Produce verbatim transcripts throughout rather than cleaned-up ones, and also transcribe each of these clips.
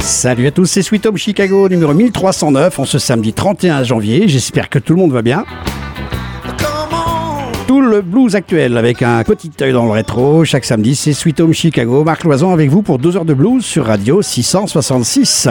Salut à tous, c'est Sweet Home Chicago numéro mille trois cent neuf en ce samedi trente et un janvier. J'espère que tout le monde va bien. Tout le blues actuel avec un petit œil dans le rétro. Chaque samedi, c'est Sweet Home Chicago. Marc Loison avec vous pour deux heures de blues sur Radio six cent soixante-six.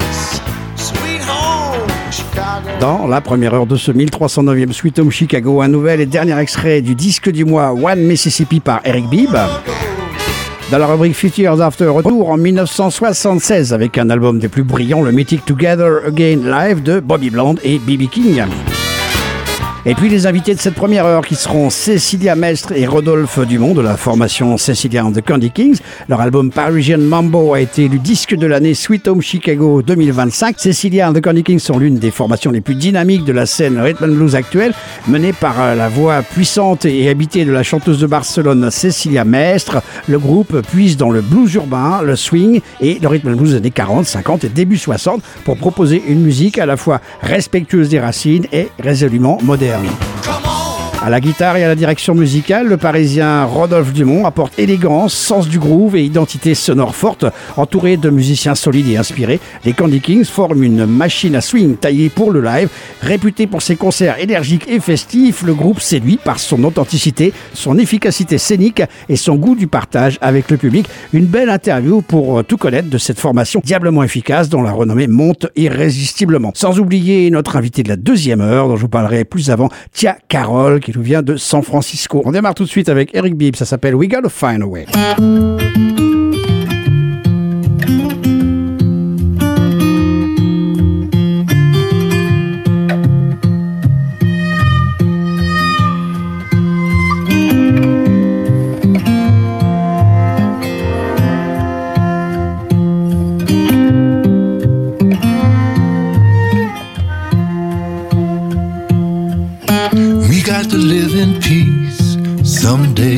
Dans la première heure de ce mille trois cent neuvième Sweet Home Chicago, un nouvel et dernier extrait du disque du mois One Mississippi par Eric Bibb. Dans la rubrique Fifty Years After, retour en mille neuf cent soixante-seize avec un album des plus brillants, le mythique Together Again Live de Bobby Bland et B B King. Et puis les invités de cette première heure qui seront Cecilia Mestre et Rodolphe Dumont de la formation Cecilia and the Candy Kings. Leur album Parisian Mambo a été élu disque de l'année Sweet Home Chicago deux mille vingt-cinq. Cecilia and the Candy Kings sont l'une des formations les plus dynamiques de la scène rhythm and blues actuelle, menée par la voix puissante et habitée de la chanteuse de Barcelone Cecilia Mestre. Le groupe puise dans le blues urbain, le swing et le rhythm and blues des années quarante, cinquante et début soixante pour proposer une musique à la fois respectueuse des racines et résolument moderne. À la guitare et à la direction musicale, le Parisien Rodolphe Dumont apporte élégance, sens du groove et identité sonore forte. Entouré de musiciens solides et inspirés, les Candy Kings forment une machine à swing taillée pour le live. Réputé pour ses concerts énergiques et festifs, le groupe séduit par son authenticité, son efficacité scénique et son goût du partage avec le public. Une belle interview pour tout connaître de cette formation diablement efficace dont la renommée monte irrésistiblement. Sans oublier notre invité de la deuxième heure dont je vous parlerai plus avant, Tia Carroll, qui nous vient de San Francisco. On démarre tout de suite avec Eric Bibb, ça s'appelle We Gotta Find a Way. Got to live in peace someday.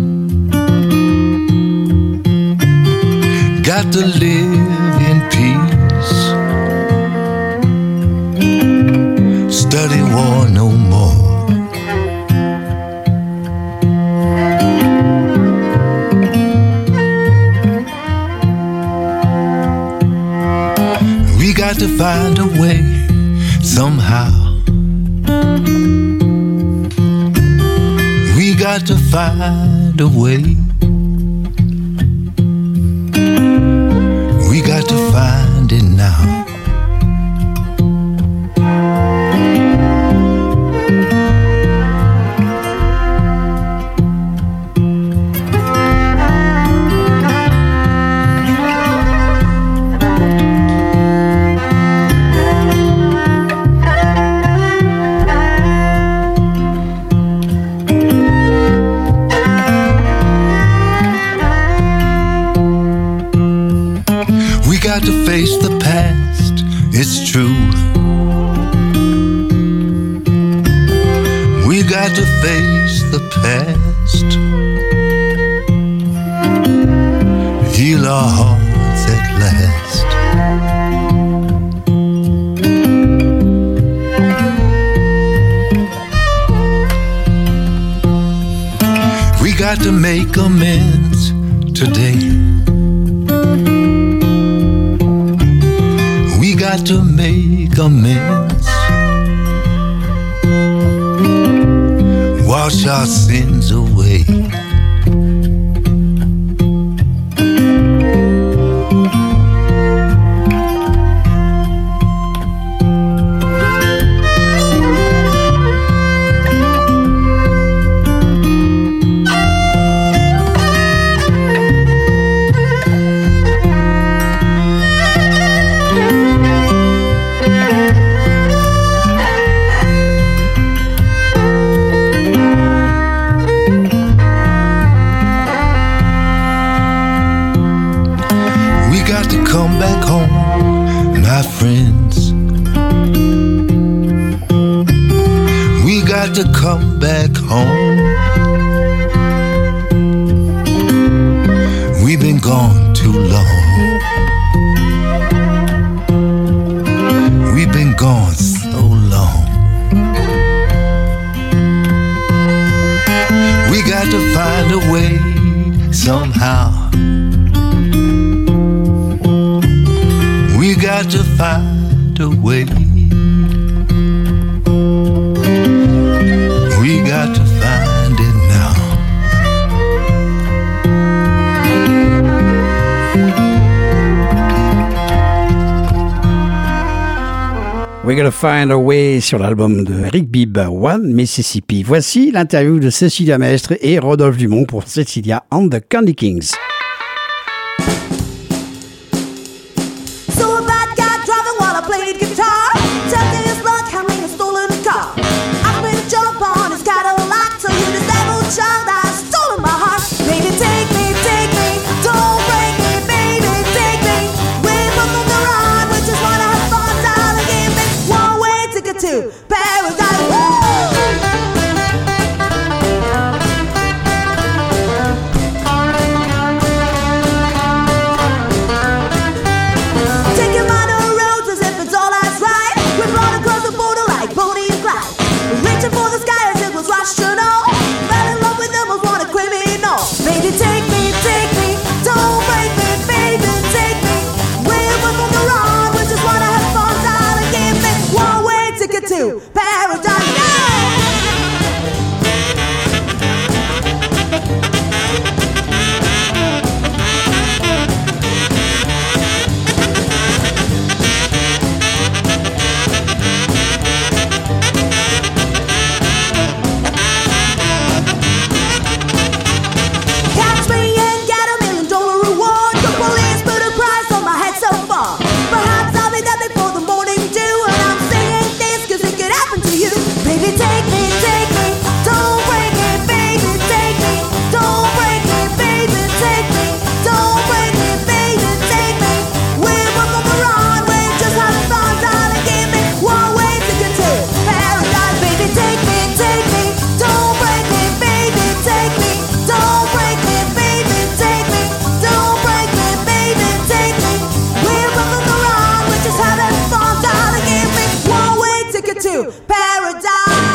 Got to live in peace. Study war no more. We got to find a way somehow. We got to find a way. We got to find it now. Got to face the past, it's true. We got to face the past. Heal our hearts at last. We got to make amends today. We got to make amends. Wash our sins away. Come back home, my friends. We got to come back home. We've been gone too long. We've been gone so long. We got to find a way somehow. got to find a way. We got to find it now. We're Gonna Find a Way sur l'album de Eric Bibb, One Mississippi. Voici l'interview de Cécilia Mestre et Rodolphe Dumont pour Cécilia and the Candy Kings. So a bad guy driving while I played guitar, tempting his luck, handling a stolen car. Asked me to jump on his Cadillac, so you disabled child, I've stolen my heart. Baby, take me, take me, don't break me, baby, take me. We're both on the run, we just wanna have fun, darling, give me one way ticket to paradise. Woo! Taking minor roads as if it's all that's right. We're blown across the border like Bonnie and Clyde. Reaching for the sky as it was rational. Fell in love with them was one a criminal. Baby, take me, take me, don't break me, baby, take me. We're both on the run, we just wanna have fun, darling, give me one way ticket to paradise. Yeah! Catch me and get a million dollar reward. The police put a price on my head so far. Perhaps I'll be dead before the morning dew. And I'm saying this cause it could happen to you. Baby, take me, take me, don't break me, baby, take me. Don't break me, baby, take me. Don't break me, baby, take me. We're both on the run, we're just having fun, darling, give me one way ticket to paradise. Baby, take me, take me, don't break me, baby, take me. Don't break me, baby, take me. Don't break me, baby, take me. We're both on the run, we're just having fun, darling, give me one way ticket to paradise.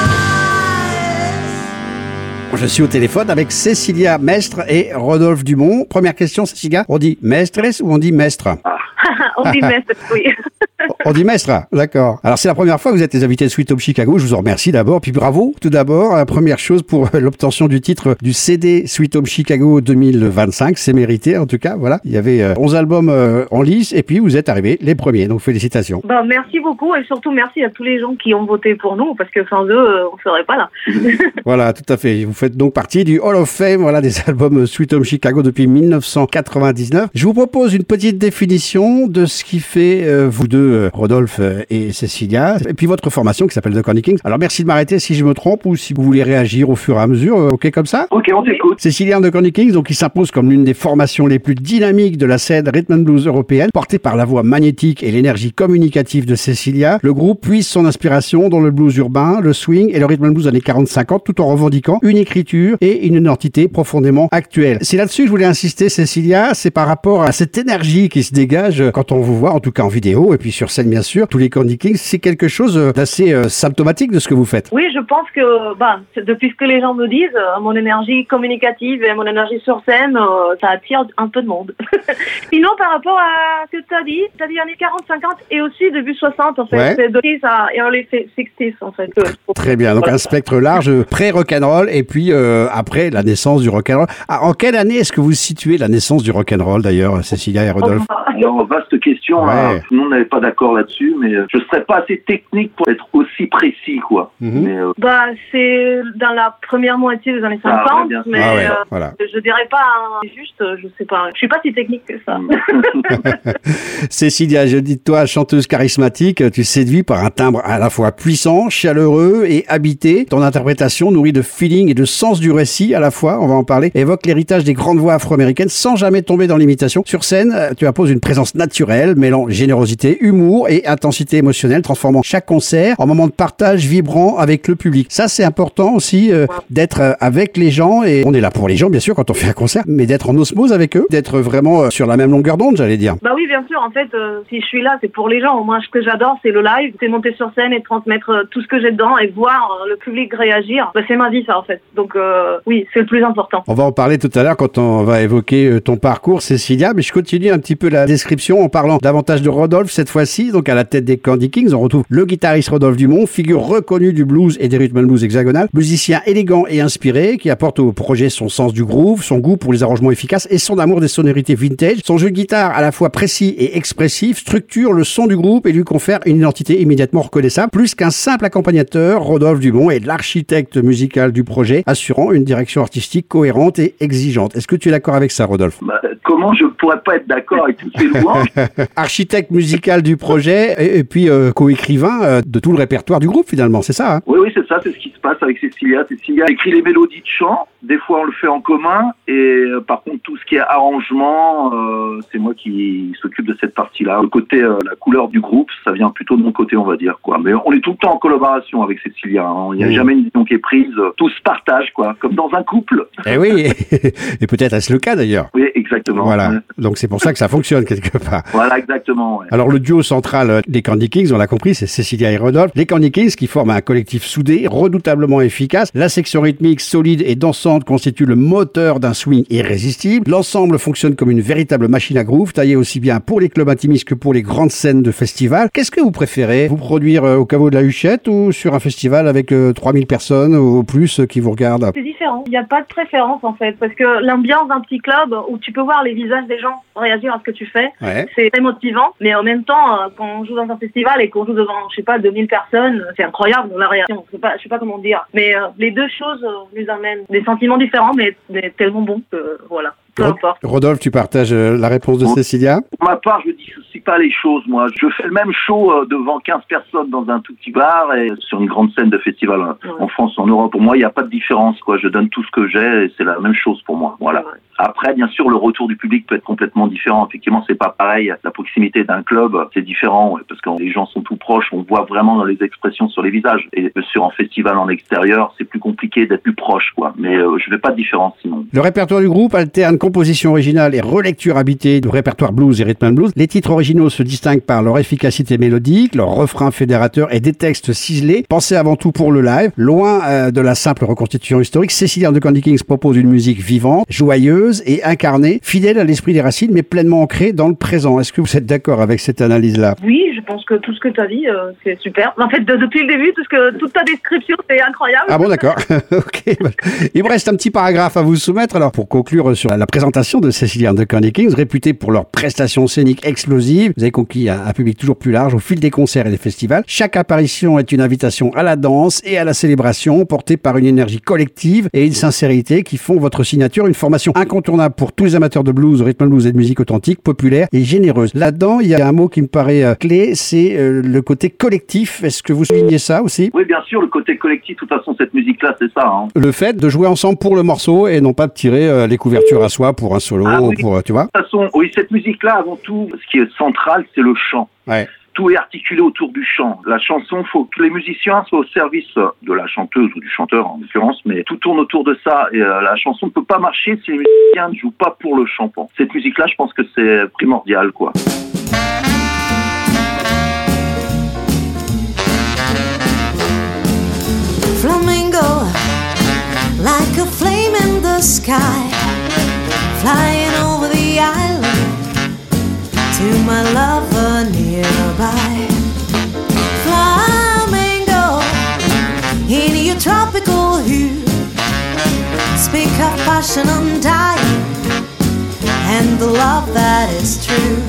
Je suis au téléphone avec Cécilia Mestre et Rodolphe Dumont. Première question, Cécilia, on dit mestres ou on dit mestre? On dit mestre, oui. On dit mestre, d'accord. Alors c'est la première fois que vous êtes les invités de Sweet Home Chicago, je vous en remercie d'abord, puis bravo tout d'abord. La première chose pour l'obtention du titre du C D Sweet Home Chicago deux mille vingt-cinq, c'est mérité en tout cas, voilà. Il y avait euh, onze albums euh, en lice et puis vous êtes arrivés les premiers, donc félicitations. Bah, merci beaucoup et surtout merci à tous les gens qui ont voté pour nous parce que sans eux, euh, on serait pas là. Voilà, tout à fait. Vous faites donc partie du Hall of Fame, voilà, des albums Sweet Home Chicago depuis mille neuf cent quatre-vingt-dix-neuf. Je vous propose une petite définition de ce qui fait euh, vous deux, euh, Rodolphe euh, et Cécilia, et puis votre formation qui s'appelle The Candy Kings. Alors merci de m'arrêter si je me trompe ou si vous voulez réagir au fur et à mesure. Euh, ok comme ça? Ok, on t'écoute. Cécilia and the Candy Kings, donc, il s'impose comme l'une des formations les plus dynamiques de la scène rhythm and blues européenne, portée par la voix magnétique et l'énergie communicative de Cécilia. Le groupe puise son inspiration dans le blues urbain, le swing et le rhythm and blues années quarante cinquante, tout en revendiquant une écriture et une identité profondément actuelle. C'est là-dessus que je voulais insister, Cécilia, c'est par rapport à cette énergie qui se dégage quand on vous voit, en tout cas en vidéo, et puis sur scène bien sûr, tous les Candy Kings, c'est quelque chose d'assez euh, symptomatique de ce que vous faites. Oui, je pense que bah, c'est- depuis ce que les gens me disent, euh, mon énergie communicative et mon énergie sur scène, euh, ça attire un peu de monde. Sinon, par rapport à ce que tu as dit, tu as dit années quarante, cinquante et aussi début soixante en fait. Ouais. C'est de à early sixties en fait. Euh, Très bien, donc Voilà. un spectre large, pré-rock'n'roll, et puis euh, après la naissance du rock'n'roll. Ah, en quelle année est-ce que vous situez la naissance du rock'n'roll d'ailleurs, Cécilia et Rodolphe? Alors, vaste question. Ouais. Hein. Nous, on n'avait pas d'accord là-dessus, mais euh, je serais pas assez technique pour être aussi précis, quoi. Mhm. Mais euh, Bah, c'est dans la première moitié des années Ah, cinquante, ouais, bien sûr. mais Ah ouais, euh, voilà. je dirais pas hein, juste, euh, je sais pas, je suis pas si technique que ça. Cécilia, je dis de toi, chanteuse charismatique, tu séduis par un timbre à la fois puissant, chaleureux et habité. Ton interprétation, nourrie de feeling et de sens du récit à la fois, on va en parler, évoque l'héritage des grandes voix afro-américaines sans jamais tomber dans l'imitation. Sur scène, euh, tu imposes une présence naturelle, mêlant générosité, humour et intensité émotionnelle, transformant chaque concert en moment de partage vibrant avec le public. Ça, c'est important aussi euh, d'être euh, avec les gens, et on est là pour les gens, bien sûr, quand on fait un concert, mais d'être en osmose avec eux, d'être vraiment euh, sur la même longueur d'onde, j'allais dire. Bah oui, bien sûr. En fait, euh, si je suis là, c'est pour les gens. Moi, ce que j'adore, c'est le live, c'est monter sur scène et transmettre euh, tout ce que j'ai dedans et voir euh, le public réagir. Bah, c'est ma vie, ça, en fait. Donc, euh, oui, c'est le plus important. On va en parler tout à l'heure quand on va évoquer euh, ton parcours, Cécilia, mais je continue un petit peu la description. l'émission en parlant davantage de Rodolphe cette fois-ci. Donc à la tête des Candy Kings, on retrouve le guitariste Rodolphe Dumont, figure reconnue du blues et des rhythm and blues hexagonal, musicien élégant et inspiré qui apporte au projet son sens du groove, son goût pour les arrangements efficaces et son amour des sonorités vintage. Son jeu de guitare à la fois précis et expressif structure le son du groupe et lui confère une identité immédiatement reconnaissable. Plus qu'un simple accompagnateur, Rodolphe Dumont est l'architecte musical du projet, assurant une direction artistique cohérente et exigeante. Est-ce que tu es d'accord avec ça, Rodolphe? Bah, comment je pourrais pas être d'accord avec toutes ces louanges? Architecte musical du projet et, et puis euh, co-écrivain euh, de tout le répertoire du groupe finalement, c'est ça hein? Oui, oui, c'est ça, c'est ce qui se passe avec Cécilia. Cécilia écrit les mélodies de chant, des fois on le fait en commun, et euh, par contre tout ce qui est arrangement, euh, c'est moi qui s'occupe de cette partie-là. Le côté, euh, la couleur du groupe, ça vient plutôt de mon côté, on va dire, quoi. Mais on est tout le temps en collaboration avec Cécilia, hein. Il n'y a mmh. jamais une décision qui est prise, tout se partage, quoi, comme dans un couple. Eh oui, et peut-être est-ce le cas d'ailleurs. Oui, exactement. Voilà, donc c'est pour ça que ça fonctionne quelque part. Voilà, exactement. Ouais. Alors le duo central des Candy Kings, on l'a compris, c'est Cécilia et Rodolphe. Les Candy Kings qui forment un collectif soudé, redoutablement efficace. La section rythmique solide et dansante constitue le moteur d'un swing irrésistible. L'ensemble fonctionne comme une véritable machine à groove, taillée aussi bien pour les clubs intimistes que pour les grandes scènes de festival. Qu'est-ce que vous préférez? Vous produire au caveau de la Huchette ou sur un festival avec euh, trois mille personnes ou plus qui vous regardent? C'est différent. Il n'y a pas de préférence en fait, parce que l'ambiance d'un petit club où tu peux voir les visages des gens réagir à ce que tu fais, ouais. C'est très motivant. Mais en même temps, quand on joue dans un festival et qu'on joue devant, je sais pas, deux mille personnes, c'est incroyable la réaction. Je sais pas, je sais pas comment dire. Mais euh, les deux choses euh, nous amènent des sentiments différents, mais, mais tellement bons que euh, voilà. Rodolphe, tu partages la réponse de bon, Cécilia? Pour ma part, je dissocie pas les choses, moi. Je fais le même show devant quinze personnes dans un tout petit bar et sur une grande scène de festival ouais. en France, en Europe. Pour moi, il n'y a pas de différence, quoi. Je donne tout ce que j'ai et c'est la même chose pour moi. Voilà. Ouais. Après, bien sûr, le retour du public peut être complètement différent. Effectivement, c'est pas pareil. La proximité d'un club, c'est différent ouais, parce que les gens sont tout proches. On voit vraiment dans les expressions sur les visages. Et sur un festival en extérieur, c'est plus compliqué d'être plus proche, quoi. Mais euh, je fais pas de différence sinon. Le répertoire du groupe alterne composition originale et relecture habitée du répertoire blues et rhythm and blues. Les titres originaux se distinguent par leur efficacité mélodique, leur refrain fédérateur et des textes ciselés, pensés avant tout pour le live. Loin euh, de la simple reconstitution historique, Cécilia and the Candy Kings propose une musique vivante, joyeuse et incarnée, fidèle à l'esprit des racines, mais pleinement ancrée dans le présent. Est-ce que vous êtes d'accord avec cette analyse-là? Oui, je pense que tout ce que tu as dit, euh, c'est super. En fait, de, depuis le début, tout ce que, toute ta description, c'est incroyable. Ah bon, d'accord. Ok. Il me reste un petit paragraphe à vous soumettre. Alors, pour conclure sur la présentation de Cécilia and the Candy Kings, réputés pour leurs prestations scéniques explosives, vous avez conquis un, un public toujours plus large au fil des concerts et des festivals. Chaque apparition est une invitation à la danse et à la célébration, portée par une énergie collective et une sincérité qui font votre signature une formation incontournable pour tous les amateurs de blues, rhythm and blues et de musique authentique, populaire et généreuse. Là-dedans, il y a un mot qui me paraît euh, clé, c'est euh, le côté collectif. Est-ce que vous soulignez ça aussi? Oui, bien sûr, le côté collectif. De toute façon, cette musique-là, c'est ça. Hein. Le fait de jouer ensemble pour le morceau et non pas de tirer euh, les couvertures à soi pour un solo, ah, oui. pour, tu vois. De toute façon, oui, cette musique-là, avant tout, ce qui est central, c'est le chant. Ouais. Tout est articulé autour du chant. La chanson, faut que les musiciens soient au service de la chanteuse ou du chanteur en l'occurrence, mais tout tourne autour de ça. Et euh, la chanson ne peut pas marcher si les musiciens ne jouent pas pour le chantant. Cette musique-là, je pense que c'est primordial, quoi. Flamingo, like a flame in the sky, flying over the island to my lover nearby. Flamingo, in your tropical hue, speak of passion undying and the love that is true.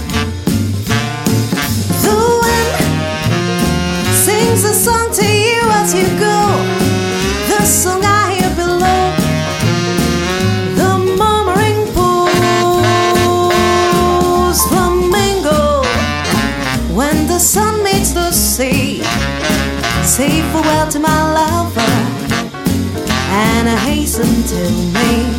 The wind sings a song to you as you go, the song I hear below, the murmuring pools. Flamingo, when the sun meets the sea, say farewell to my lover and hasten to me.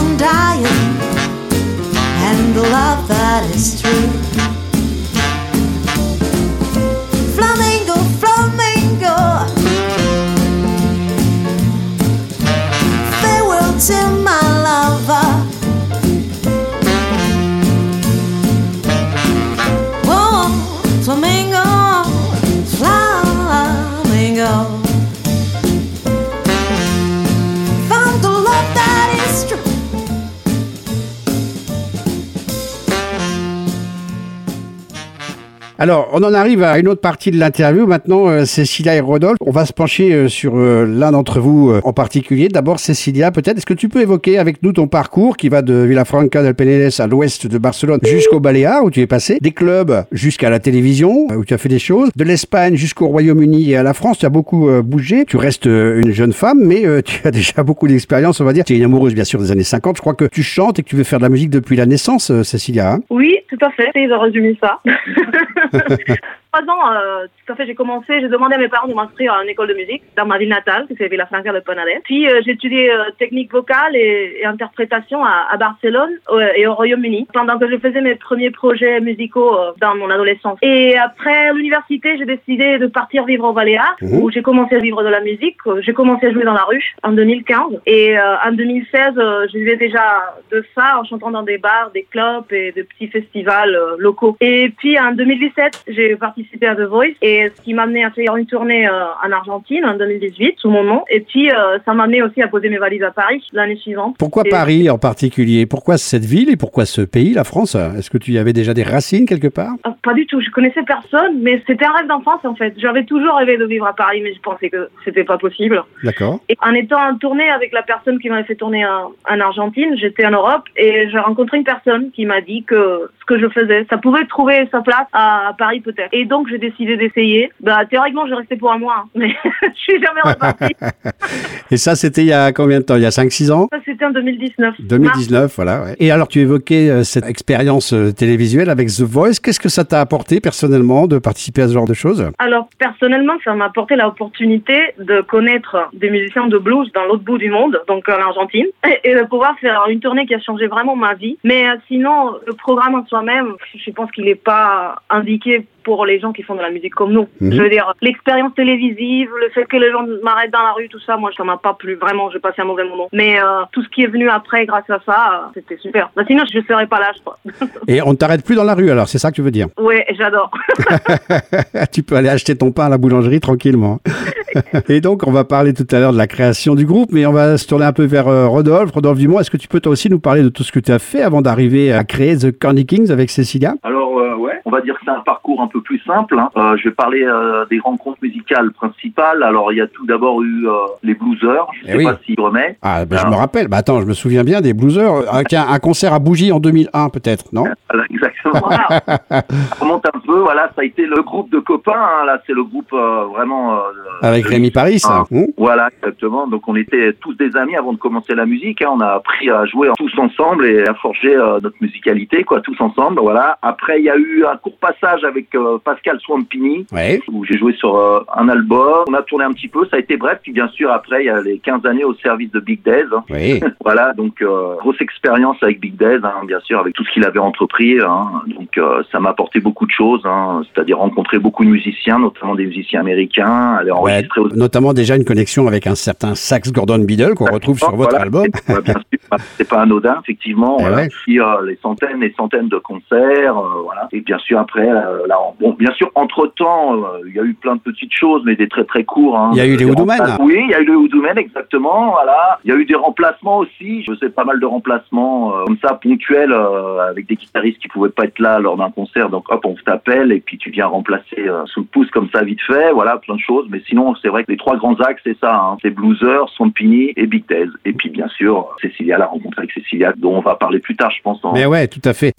on dying, and the love that is true. Flamingo, flamingo, farewell to my lover. Whoa, flamingo, flamingo. Found the love that is true. Alors, on en arrive à une autre partie de l'interview. Maintenant, euh, Cécilia et Rodolphe, on va se pencher euh, sur euh, l'un d'entre vous euh, en particulier. D'abord, Cécilia, peut-être, est-ce que tu peux évoquer avec nous ton parcours qui va de Vilafranca del Penedès à l'ouest de Barcelone jusqu'au Baléares, où tu es passé, des clubs jusqu'à la télévision, euh, où tu as fait des choses, de l'Espagne jusqu'au Royaume-Uni et à la France, tu as beaucoup euh, bougé. Tu restes euh, une jeune femme, mais euh, tu as déjà beaucoup d'expérience, on va dire. Tu es une amoureuse, bien sûr, des années cinquante. Je crois que tu chantes et que tu veux faire de la musique depuis la naissance, euh, Cécilia. Hein? Oui, tout à fait. Ils ont résumé ça. Trois ans, euh, tout à fait, j'ai commencé, j'ai demandé à mes parents de m'inscrire à une école de musique dans ma ville natale, qui c'est Vilafranca del Penedès. Puis euh, j'ai étudié euh, technique vocale et, et interprétation à, à Barcelone euh, et au Royaume-Uni, pendant que je faisais mes premiers projets musicaux euh, dans mon adolescence. Et après l'université, j'ai décidé de partir vivre au Baléares, mmh. où j'ai commencé à vivre de la musique. J'ai commencé à jouer dans la rue en deux mille quinze. Et euh, en deux mille seize, euh, je vivais déjà de ça en chantant dans des bars, des clubs et de petits festivals euh, locaux. Et puis en deux mille dix-sept, j'ai participé à The Voice, et ce qui m'a amené à faire une tournée euh, en Argentine en deux mille dix-huit sous mon nom, et puis euh, ça m'a amené aussi à poser mes valises à Paris l'année suivante. Pourquoi et... Paris en particulier? Pourquoi cette ville et pourquoi ce pays, la France? Est-ce que tu y avais déjà des racines quelque part? ah, Pas du tout, je connaissais personne, mais c'était un rêve d'enfance en fait. J'avais toujours rêvé de vivre à Paris, mais je pensais que c'était pas possible. D'accord. Et en étant en tournée avec la personne qui m'avait fait tourner en, en Argentine, j'étais en Europe et j'ai rencontré une personne qui m'a dit que ce que je faisais, ça pouvait trouver sa place à, à Paris peut-être. Et donc j'ai décidé d'essayer. Bah théoriquement, je restais pour un mois, hein, mais je suis jamais repartie. Et ça, c'était il y a combien de temps? Il y a cinq six ans? Ça, c'était en deux mille dix-neuf. deux mille dix-neuf, Mars. Voilà. Ouais. Et alors, tu évoquais euh, cette expérience euh, télévisuelle avec The Voice. Qu'est-ce que ça t'a apporté personnellement de participer à ce genre de choses? Alors, personnellement, ça m'a apporté l'opportunité de connaître des musiciens de blues dans l'autre bout du monde, donc en Argentine, et, et de pouvoir faire une tournée qui a changé vraiment ma vie. Mais euh, sinon, le programme en soi-même, je pense qu'il n'est pas indiqué pour les gens qui font de la musique comme nous. Mmh. Je veux dire, l'expérience télévisive, le fait que les gens m'arrêtent dans la rue, tout ça, moi, ça m'a pas plu. Vraiment, j'ai passé un mauvais moment. Mais euh, tout ce qui est venu après, grâce à ça, euh, c'était super. Bah, sinon, je ne serais pas là, je crois. Et on ne t'arrête plus dans la rue, alors, c'est ça que tu veux dire? Oui, j'adore. Tu peux aller acheter ton pain à la boulangerie tranquillement. Et donc, on va parler tout à l'heure de la création du groupe, mais on va se tourner un peu vers euh, Rodolphe. Rodolphe Dumont, est-ce que tu peux toi aussi nous parler de tout ce que tu as fait avant d'arriver à créer The Corny Kings avec Cécilia? Alors, euh, ouais, on va dire que c'est un parcours un peu plus simple. Hein. Euh, je vais parler euh, des rencontres musicales principales. Alors, il y a tout d'abord eu euh, les bluesers. Je ne sais oui. pas s'il remet. Ah, ben, je me rappelle. Bah, attends, je me souviens bien des bluesers. Un, un concert à Bougie en deux mille un, peut-être, non? Voilà, exactement. Ça remonte un peu. Voilà, ça a été le groupe de copains. Hein. Là, c'est le groupe euh, vraiment... Euh, avec Rémi Paris, ça. Mmh. Voilà, exactement. Donc, on était tous des amis avant de commencer la musique. Hein. On a appris à jouer tous ensemble et à forger euh, notre musicalité, quoi, tous ensemble. Voilà. Après, il y a eu un court passage avec euh, Pascal Swampini, ouais. où j'ai joué sur euh, un album. On a tourné un petit peu, ça a été bref. Puis bien sûr, après, il y a les quinze années au service de Big Dez. Hein. Oui. Voilà, donc euh, grosse expérience avec Big Dez, hein, bien sûr, avec tout ce qu'il avait entrepris. Hein. Donc euh, ça m'a apporté beaucoup de choses, hein, c'est-à-dire rencontrer beaucoup de musiciens, notamment des musiciens américains, aller enregistrer ouais, aux... notamment déjà une connexion avec un certain Sax Gordon Biddle qu'on retrouve sur votre voilà, album. C'est, bien sûr, c'est pas anodin, effectivement. Et voilà. ouais. Puis euh, les centaines et centaines de concerts, euh, voilà. Et bien sûr après, euh, là, bon, bien sûr entre temps, euh, il y a eu plein de petites choses, mais des très très courts. Hein, il y a eu les Houdoumen. Oui, il y a eu les Houdoumen, exactement. Voilà. Il y a eu des remplacements aussi. Je sais pas mal de remplacements euh, comme ça ponctuels euh, avec des guitaristes qui pouvaient pas être là lors d'un concert. Donc hop, on t'appelle et puis tu viens remplacer euh, sous le pouce comme ça vite fait. Voilà, plein de choses. Mais sinon, c'est vrai que les trois grands axes, c'est ça. Hein, c'est Blueser, Swampini et Big Dez. Et puis bien sûr, Cécilia, la rencontre avec Cécilia, dont on va parler plus tard, je pense. Hein. Mais ouais, tout à fait.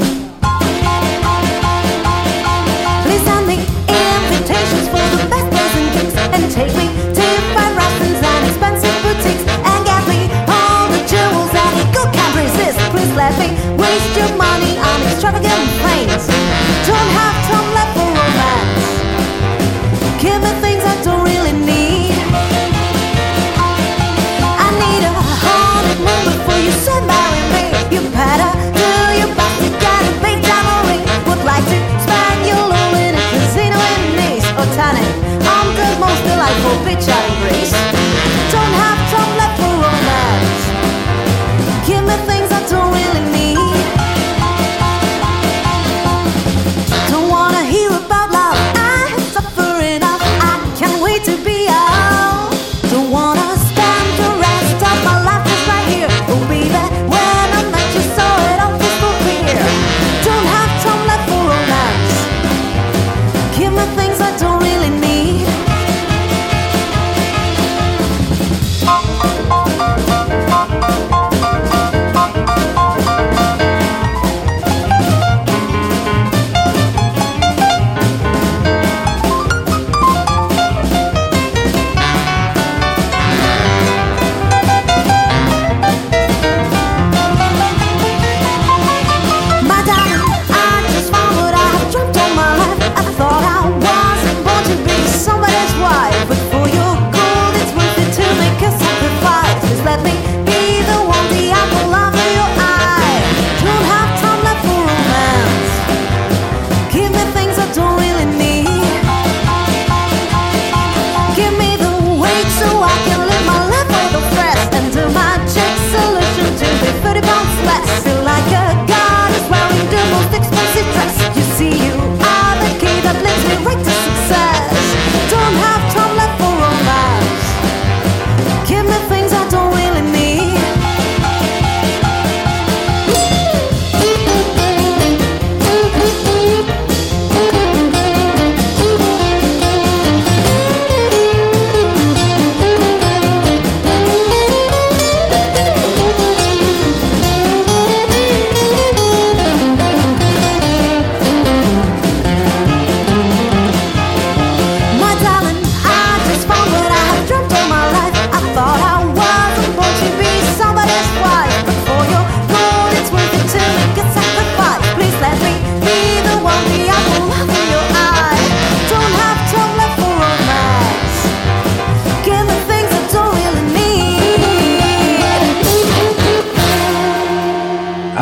Please send me invitations for the best bars and gigs, and take me to fine restaurants and expensive boutiques, and get me all the jewels that a good can't resist. Please let me waste your money on extravagant things. Don't have time left for romance. Give me things I don't really need. I need a honeymoon before you say marry me.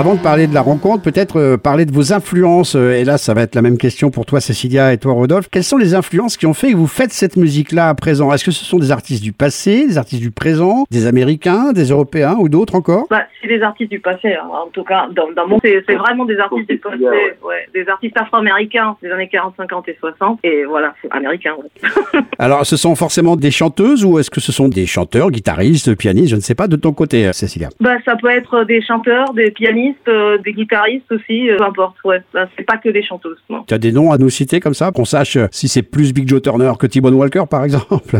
Avant de parler de la rencontre, peut-être euh, parler de vos influences. Euh, et là, ça va être la même question pour toi, Cécilia, et toi, Rodolphe. Quelles sont les influences qui ont fait que vous faites cette musique-là à présent? Est-ce que ce sont des artistes du passé, des artistes du présent, des Américains, des Européens ou d'autres encore? Bah, c'est des artistes du passé, hein. En tout cas, dans, dans mon, c'est, c'est vraiment des artistes du passé, ouais. Des artistes afro-américains des années quarante, cinquante et soixante, et voilà, c'est américain, ouais. Alors, ce sont forcément des chanteuses ou est-ce que ce sont des chanteurs, guitaristes, pianistes, je ne sais pas, de ton côté, Cécilia? Bah, ça peut être des chanteurs, des pianistes, euh, des guitaristes aussi, euh, peu importe, ouais. Bah, c'est pas que des chanteuses, non. Tu as des noms à nous citer comme ça, qu'on sache si c'est plus Big Joe Turner que T-Bone Walker, par exemple?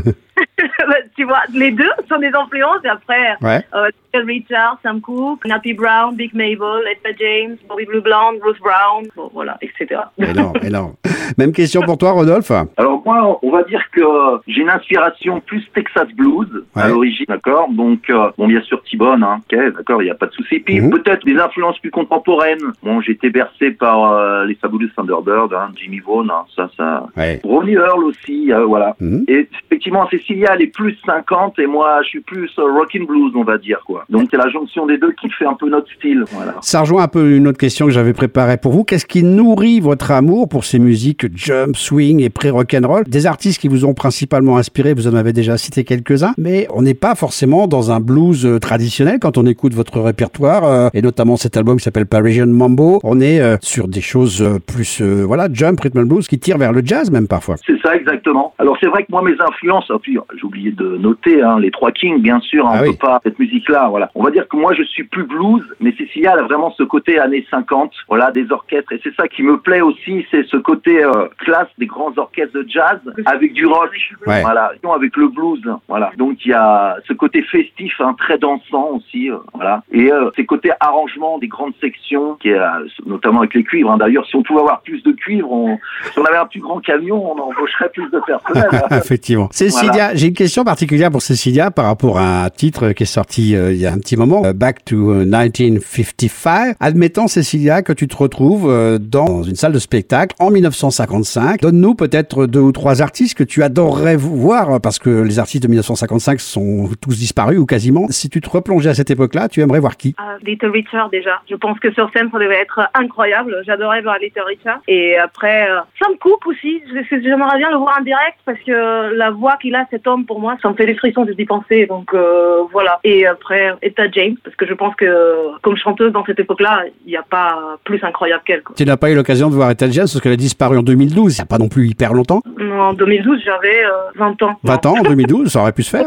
Tu vois, les deux sont des influences, et après, ouais. euh, Richard, Sam Cooke, Nappy Brown, Big Mabel, Etta James, Bobby Blue Blonde, Bruce Brown, bon, voilà, et cetera. Énorme, énorme. Même question pour toi, Rodolphe? Alors moi, on va dire que j'ai une inspiration plus Texas Blues ouais. à l'origine, d'accord. Donc, euh, bon, bien sûr T-Bone, hein, ok, d'accord, il n'y a pas de souci. Puis mm-hmm. peut-être des influences plus contemporaines. Bon, j'ai été bercé par euh, les Fabulous Thunderbirds, hein, Jimmy Vaughan, hein, ça, ça. Ouais. Ronnie Earl aussi, euh, voilà. Mm-hmm. Et effectivement, Cécilia, elle est plus cinquante et moi, je suis plus euh, rockin' blues, on va dire, quoi. Donc c'est la jonction des deux qui fait un peu notre style, voilà. Ça rejoint un peu une autre question que j'avais préparée pour vous. Qu'est-ce qui nourrit votre amour pour ces musiques jump, swing et pré-rock'n'roll? Des artistes qui vous ont principalement inspiré, vous en avez déjà cité quelques-uns, mais on n'est pas forcément dans un blues traditionnel quand on écoute votre répertoire, euh, et notamment cet album qui s'appelle Parisian Mambo. On est euh, sur des choses euh, plus, euh, voilà, jump, rhythm and blues qui tirent vers le jazz même parfois. C'est ça, exactement. Alors c'est vrai que moi, mes influences, oh, puis, j'ai oublié de noter, hein, les trois Kings, bien sûr, hein, ah on oui. peut pas, cette musique-là, voilà. On va dire que moi, je suis plus blues, mais Cécilia, elle a vraiment ce côté années cinquante, voilà, des orchestres, et c'est ça qui me plaît aussi, c'est ce côté euh, classe des grands orchestres de jazz, avec du rock, ouais. voilà, avec le blues, voilà. Donc il y a ce côté festif, hein, très dansant aussi, euh, voilà, et euh, ces côtés arrangement des grandes sections, qui est, euh, notamment avec les cuivres, hein. D'ailleurs, si on pouvait avoir plus de cuivres, on, si on avait un plus grand camion, on embaucherait plus de personnel. Hein. Effectivement. Cécilia, voilà. J'ai une question particulière pour Cécilia par rapport à un titre qui est sorti euh, il y a un petit moment, euh, Back to dix-neuf cinquante-cinq. Admettons, Cécilia, que tu te retrouves euh, dans une salle de spectacle en dix-neuf cent cinquante-cinq. Donne-nous peut-être deux ou trois artistes que tu adorerais voir, parce que les artistes de dix-neuf cent cinquante-cinq sont tous disparus ou quasiment. Si tu te replongeais à cette époque-là, tu aimerais voir qui? uh, Little Richard, déjà. Je pense que sur scène, ça devait être incroyable. J'adorais voir Little Richard. Et après, euh, Sam Cooke aussi. J'aimerais bien le voir en direct parce que la voix qu'il a, cet homme, pour moi, ça me fait des frissons de d'y penser. Donc euh, voilà. Et après, Etta James, parce que je pense que comme chanteuse dans cette époque-là, il n'y a pas plus incroyable qu'elle, quoi. Tu n'as pas eu l'occasion de voir Etta James parce qu'elle a disparu en deux mille douze. Il n'y a pas non plus hyper longtemps. Non, en deux mille douze, j'avais euh, vingt ans. vingt ans en deux mille douze, ça aurait pu se faire.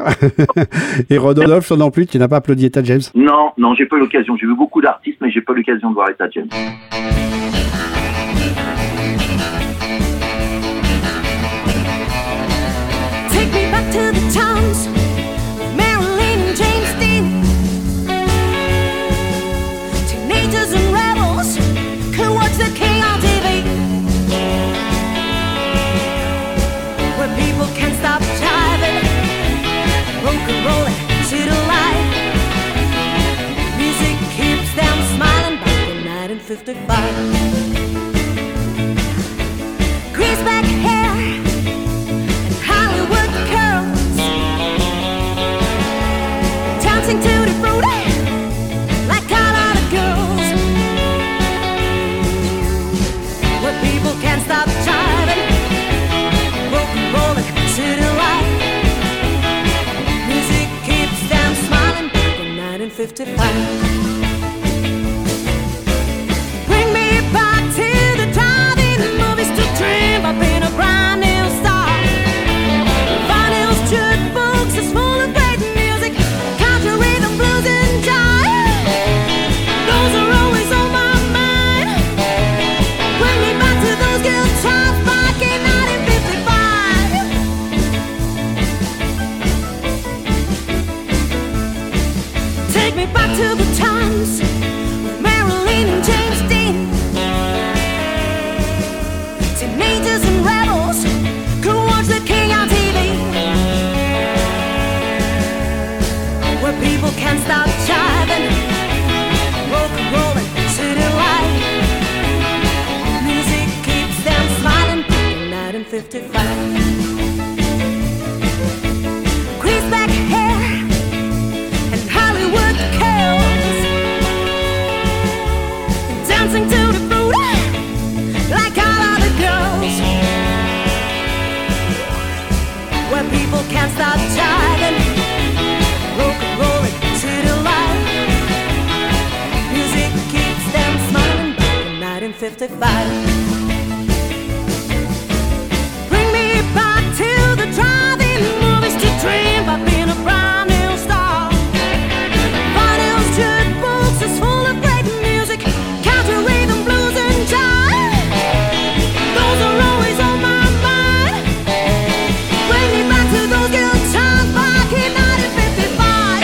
Et Rodolphe, non plus, tu n'as pas applaudi Etta James? Non, non, j'ai pas eu l'occasion. J'ai vu beaucoup d'artistes, mais j'ai pas eu l'occasion de voir Etta James. Take me back to the times of Marilyn and James Dean. Teenagers and rebels who watch the King on T V. Where people can't stop jiving, rock and rolling to the light. Music keeps them smiling back in nineteen fifty-five. Greaseback hair and Hollywood curls, dancing to the fruity like all other girls. Where people can't stop jiving, rock and rolling to the light. Music keeps them smiling back in nineteen fifty-five. Bring me back to people can't stop jiving. Rock and rollin' to the light. Music keeps them smiling back in nineteen fifty-five. Bring me back to the drive-in movies to dream about being a brand new star. Vinyl jukebox is full of great music, country rhythm, blues and jive. Those are always on my mind. Bring me back to those good times back in nineteen fifty-five.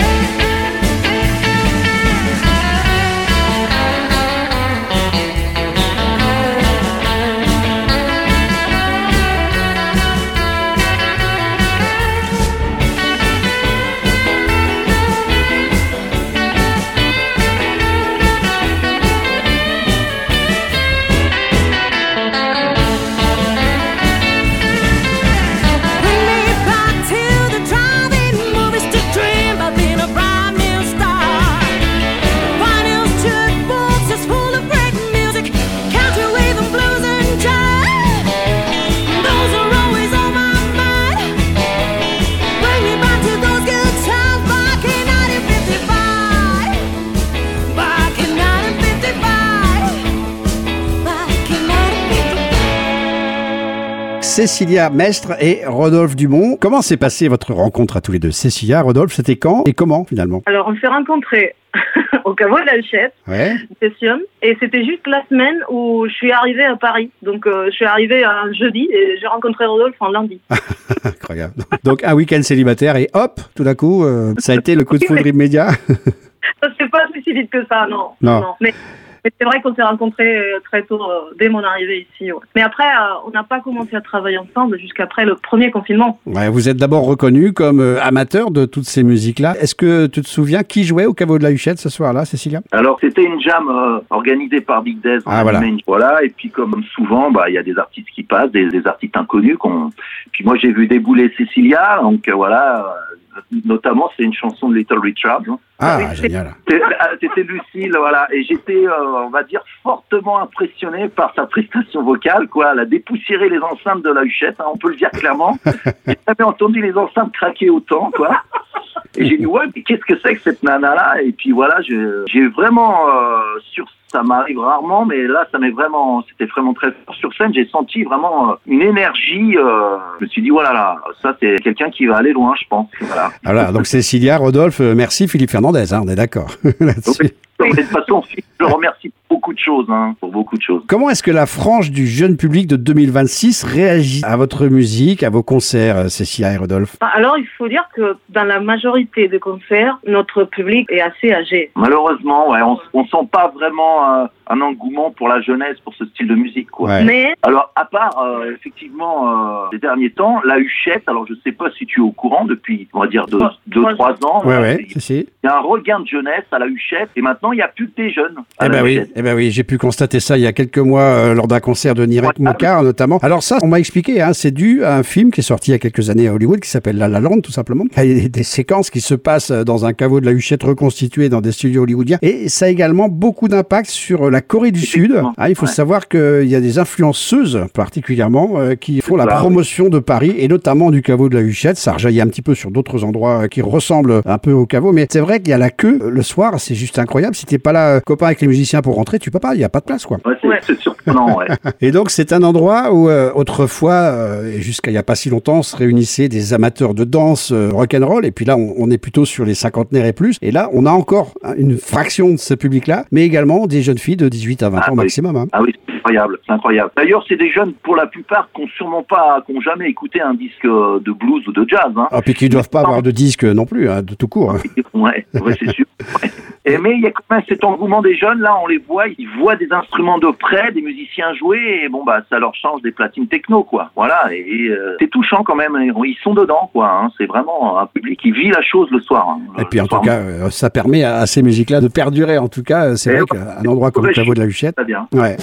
Bring me back to the drive-in movies to dream about being a brand new star. Vinyl jukebox is full of great music, country rhythm, blues and jive. Those are always on my mind. Bring me back to those good times back in nineteen fifty-five. Back in nineteen fifty-five. Back in nineteen fifty-five. Cécilia Mestre et Rodolphe Dumont. Comment s'est passée votre rencontre à tous les deux? Cécilia, Rodolphe, c'était quand et comment finalement? Alors, on s'est rencontrés au caveau de la Huchette, Ouais. session, et c'était juste la semaine où je suis arrivée à Paris. Donc, euh, je suis arrivée un jeudi et j'ai rencontré Rodolphe en lundi. Incroyable. Donc un week-end célibataire et hop, tout d'un coup, euh, ça a été le coup de foudre immédiat. Ça, c'est pas si vite que ça, non. Non. Mais, mais c'est vrai qu'on s'est rencontrés euh, très tôt, euh, dès mon arrivée ici. Ouais. Mais après, euh, on n'a pas commencé à travailler ensemble jusqu'après le premier confinement. Ouais, vous êtes d'abord reconnu comme euh, amateur de toutes ces musiques-là. Est-ce que tu te souviens qui jouait au caveau de la Huchette ce soir-là, Cécilia? Alors c'était une jam euh, organisée par Big Dez. Ah, voilà. Voilà. Et puis comme souvent, bah il y a des artistes qui passent, des, des artistes inconnus. Qu'on... Puis moi j'ai vu débouler Cécilia, donc euh, voilà. euh, Notamment, c'est une chanson de Little Richard. hein. Ah, oui, c'est- génial. C'était c'était Lucille, voilà. Et j'étais, euh, on va dire, fortement impressionné par sa prestation vocale, quoi. Elle a dépoussiéré les enceintes de la Huchette, hein, on peut le dire clairement. J'ai jamais entendu les enceintes craquer autant, quoi. Et j'ai dit, ouais, mais qu'est-ce que c'est que cette nana-là? Et puis voilà, j'ai j'ai vraiment, euh, sur ça m'arrive rarement, mais là, ça m'est vraiment, c'était vraiment très fort sur scène. J'ai senti vraiment euh, une énergie. Euh, je me suis dit, voilà, là, ça, c'est quelqu'un qui va aller loin, je pense. Voilà. Voilà, donc Cécilia, Rodolphe, euh, merci Philippe Fernandez, hein, on est d'accord là-dessus. Oui, de toute façon, je le remercie pour beaucoup de choses, hein, pour beaucoup de choses. Comment est-ce que la frange du jeune public de deux mille vingt-six réagit à votre musique, à vos concerts, euh, Cécilia et Rodolphe? Alors, il faut dire que dans la majorité des concerts, notre public est assez âgé. Malheureusement, ouais, on, on sent pas vraiment euh, un engouement pour la jeunesse, pour ce style de musique, quoi. Ouais. Mais Alors, à part, euh, effectivement, euh, ces derniers temps, la Huchette, alors je sais pas si tu es au courant, depuis, on va dire, deux, Trois- deux trois trois ans, Ouais, euh, ouais, il si, si. y a un regain de jeunesse à la Huchette, et maintenant, il n'y a plus que des jeunes à Eh la ben oui, Huchette. eh ben oui, j'ai pu constater ça il y a quelques mois euh, lors d'un concert de Nirek Ouais. Mokar notamment. Alors ça, on m'a expliqué, hein, c'est dû à un film qui est sorti il y a quelques années à Hollywood qui s'appelle La La Land tout simplement. Il y a des, des séquences qui se passent dans un caveau de la Huchette reconstitué dans des studios hollywoodiens et ça a également beaucoup d'impact sur la Corée du Sud. Effectivement. Ah, il faut Ouais. savoir qu'il y a des influenceuses particulièrement euh, qui font la Ça, promotion de Paris et notamment du caveau de la Huchette. Ça rejaillit un petit peu sur d'autres endroits euh, qui ressemblent un peu au caveau, mais c'est vrai qu'il y a la queue euh, le soir, c'est juste incroyable. Si t'es pas là, euh, copain avec les musiciens pour rentrer, tu peux pas, il y a pas de place quoi. Ouais, c'est Ouais. c'est surprenant, ouais. Et donc c'est un endroit où euh, autrefois, euh, et jusqu'à il y a pas si longtemps, se réunissaient des amateurs de danse euh, rock'n'roll. Et puis là, on, on est plutôt sur les cinquantenaires et plus. Et là, on a encore hein, une fraction de ce public-là, mais également des jeunes filles de dix-huit à vingt Ah, ans oui. maximum. Hein. Ah oui, c'est incroyable, c'est incroyable. D'ailleurs, c'est des jeunes, pour la plupart, qui n'ont sûrement pas, qui n'ont jamais écouté un disque euh, de blues ou de jazz, hein. Ah, puis qui ne doivent pas avoir de disque non plus, hein, de tout court. Hein. Ouais, ouais, c'est sûr. Ouais. Et mais il y a quand même cet engouement des jeunes, là, on les voit, ils voient des instruments de près, des musiciens jouer, et bon, bah, ça leur change des platines techno, quoi. Voilà, et euh, c'est touchant quand même, ils sont dedans, quoi. Hein. C'est vraiment un public qui vit la chose le soir. Hein. Et puis en Le tout soir, cas, euh, ça permet à, à ces musiques-là de perdurer. En tout cas, c'est Et vrai ouais. qu'un endroit comme le caveau de la Huchette. très bien. Ouais.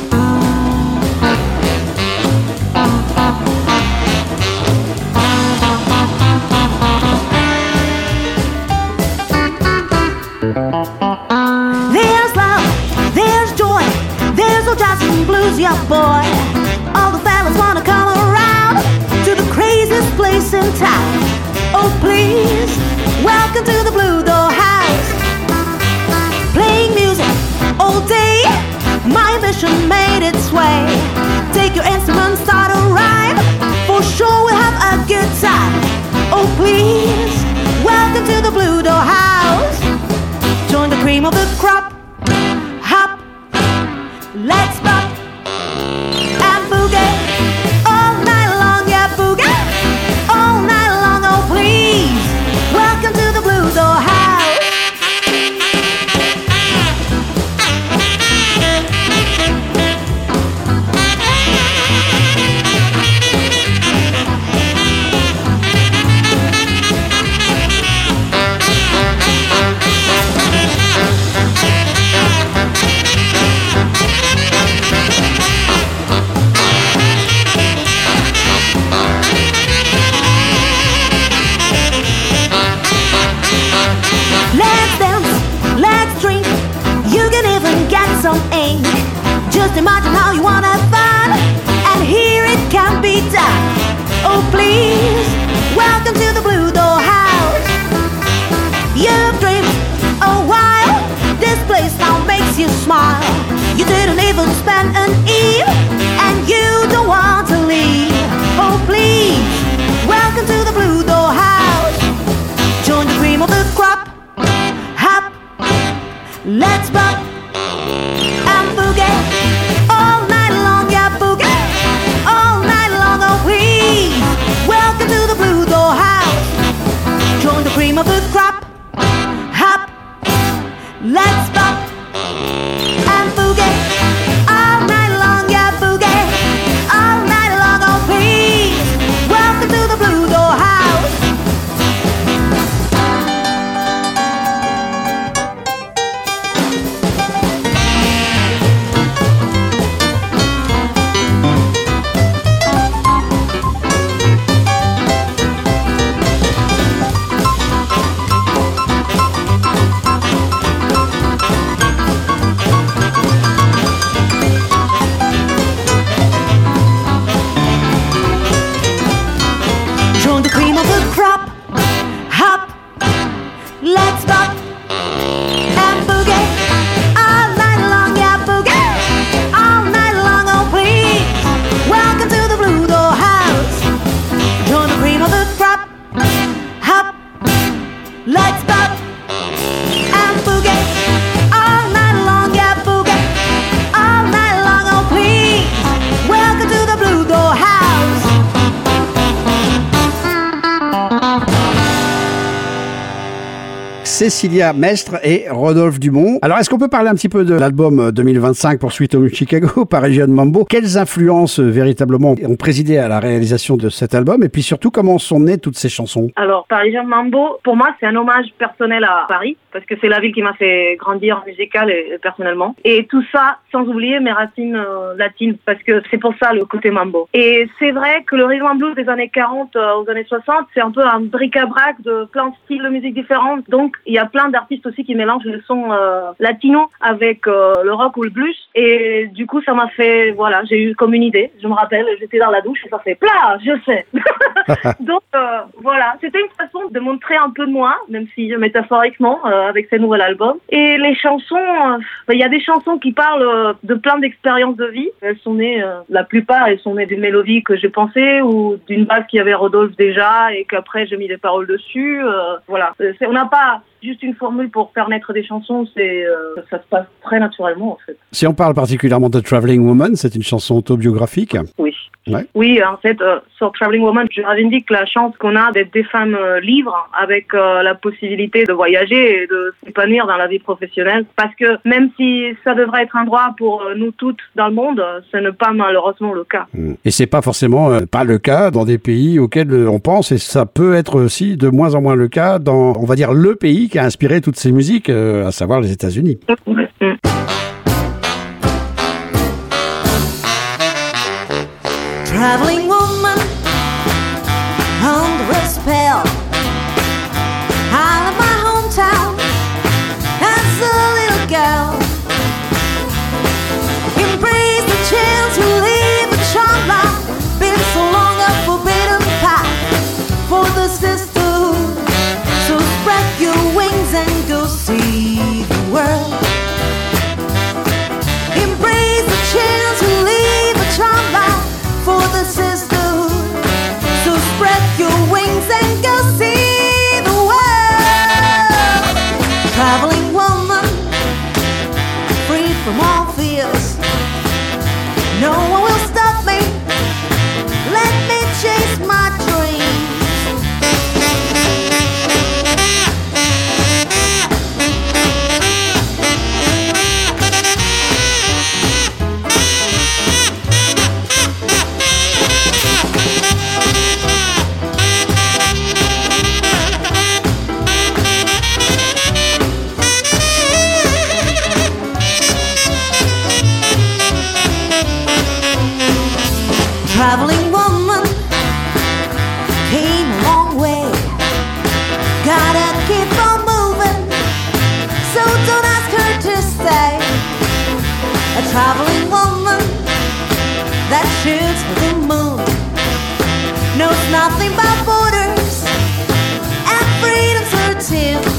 There's love, there's joy, there's no jazz and blues, yeah boy. All the fellas wanna come around to the craziest place in town. Oh please, welcome to the Blue Door House. Playing music all day, my ambition made its way. Take your instrument, start a rhyme, for sure we'll have a good time. Oh please, welcome to the Blue Door House. Join the cream of the crop, hop, let's bop and boogie all night long, yeah boogie all night long. Oh please, welcome to the Blue Door House. Let's dance, let's drink, you can even get some ink. Just imagine how you wanna fun, and here it can be done. Oh please, welcome to the Blue Door House. You've dreamed a while, this place now makes you smile. You didn't even spend an eve, and you don't want to leave. Oh please, welcome to the Blue Door House. Join the cream of the crop, hop, let's bop and boogie all night long, yeah boogie all night long. Oh please, welcome to the Blue Door House. Join the cream of the crop, hop, let's bop and boogie all night long, yeah boogie all night long. Oh please, welcome to the Blue Door House. Join the cream of the crop, hop, let's bop and boogie all night long, yeah boogie all night long. Oh please, welcome to the Blue Door House. Join the cream of the crop, hop, let's bop and boogie all night long, yeah boogie all night long. Oh please, welcome to the Blue Door House. Cécilia Mestre et Rodolphe Dumont. Alors, est-ce qu'on peut parler un petit peu de l'album deux mille vingt-cinq pour Sweet Home Chicago, Parisian Mambo? Quelles influences, euh, véritablement, ont présidé à la réalisation de cet album? Et puis surtout, comment sont nées toutes ces chansons? Alors, Parisian Mambo, pour moi, c'est un hommage personnel à Paris, parce que c'est la ville qui m'a fait grandir musical et, et personnellement. Et tout ça, sans oublier mes racines euh, latines, parce que c'est pour ça le côté mambo. Et c'est vrai que le rhythm and blues des années quarante euh, aux années soixante, c'est un peu un bric-à-brac de plein de styles de musique différents. Donc, il y a plein d'artistes aussi qui mélangent le son euh, latino avec euh, le rock ou le blues. Et du coup, ça m'a fait, voilà, j'ai eu comme une idée. Je me rappelle, j'étais dans la douche et ça fait plat, je sais. Donc, euh, voilà, c'était une façon de montrer un peu de moi, même si métaphoriquement, euh, avec ce nouvel album. Et les chansons, il euh, y a des chansons qui parlent euh, de plein d'expériences de vie. Elles sont nées, euh, la plupart, elles sont nées d'une mélodie que j'ai pensée ou d'une base qui avait Rodolphe déjà et qu'après j'ai mis des paroles dessus. Euh, voilà, c'est, on n'a pas juste une formule pour faire naître des chansons, c'est euh, ça se passe très naturellement en fait. Si on parle particulièrement de Traveling Woman, c'est une chanson autobiographique. Oui. Ouais. Oui, en fait, euh, sur Traveling Woman, je revendique la chance qu'on a d'être des femmes euh, libres avec euh, la possibilité de voyager et de s'épanouir dans la vie professionnelle. Parce que même si ça devrait être un droit pour euh, nous toutes dans le monde, euh, ce n'est pas malheureusement le cas. Et c'est pas forcément euh, pas le cas dans des pays auxquels euh, on pense, et ça peut être aussi de moins en moins le cas dans, on va dire, le pays qui a inspiré toutes ces musiques, euh, à savoir les États-Unis. Mmh. Traveling woman under a spell. Out of my hometown as a little girl. Embrace the chance to live a charmed life. Been so long a forbidden path. the sisterhood. So spread your wings and go see the world. Embrace the chance to leave a charm life for the sisterhood. So spread your wings and go see the world. Traveling woman, free from all fears. No one will stop me. Let me chase my dreams. Traveling woman came a long way. Gotta keep on moving, so don't ask her to stay. A traveling woman that shoots for the moon knows nothing but borders and freedom's her tune.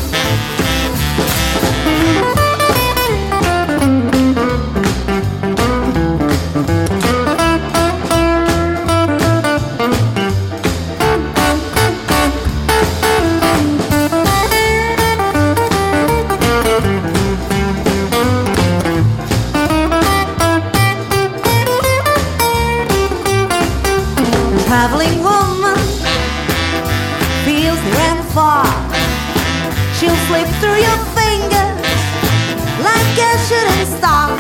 Traveling woman feels near and far. She'll slip through your fingers like a shooting star.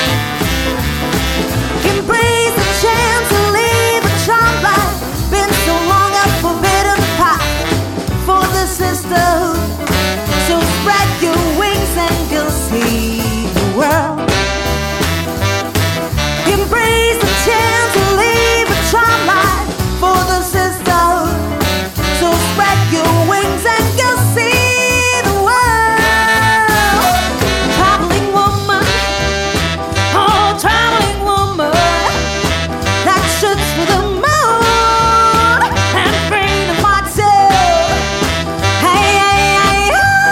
Embrace the chance to leave a charmed life. Been so long a forbidden path for the sisterhood. So spread your wings and go see the world. Embrace the chance to leave a charmed life for the sisterhood. So spread your wings and go see the world. Traveling woman, oh traveling woman, that shoots for the moon and freedom my soul. Hey, hey,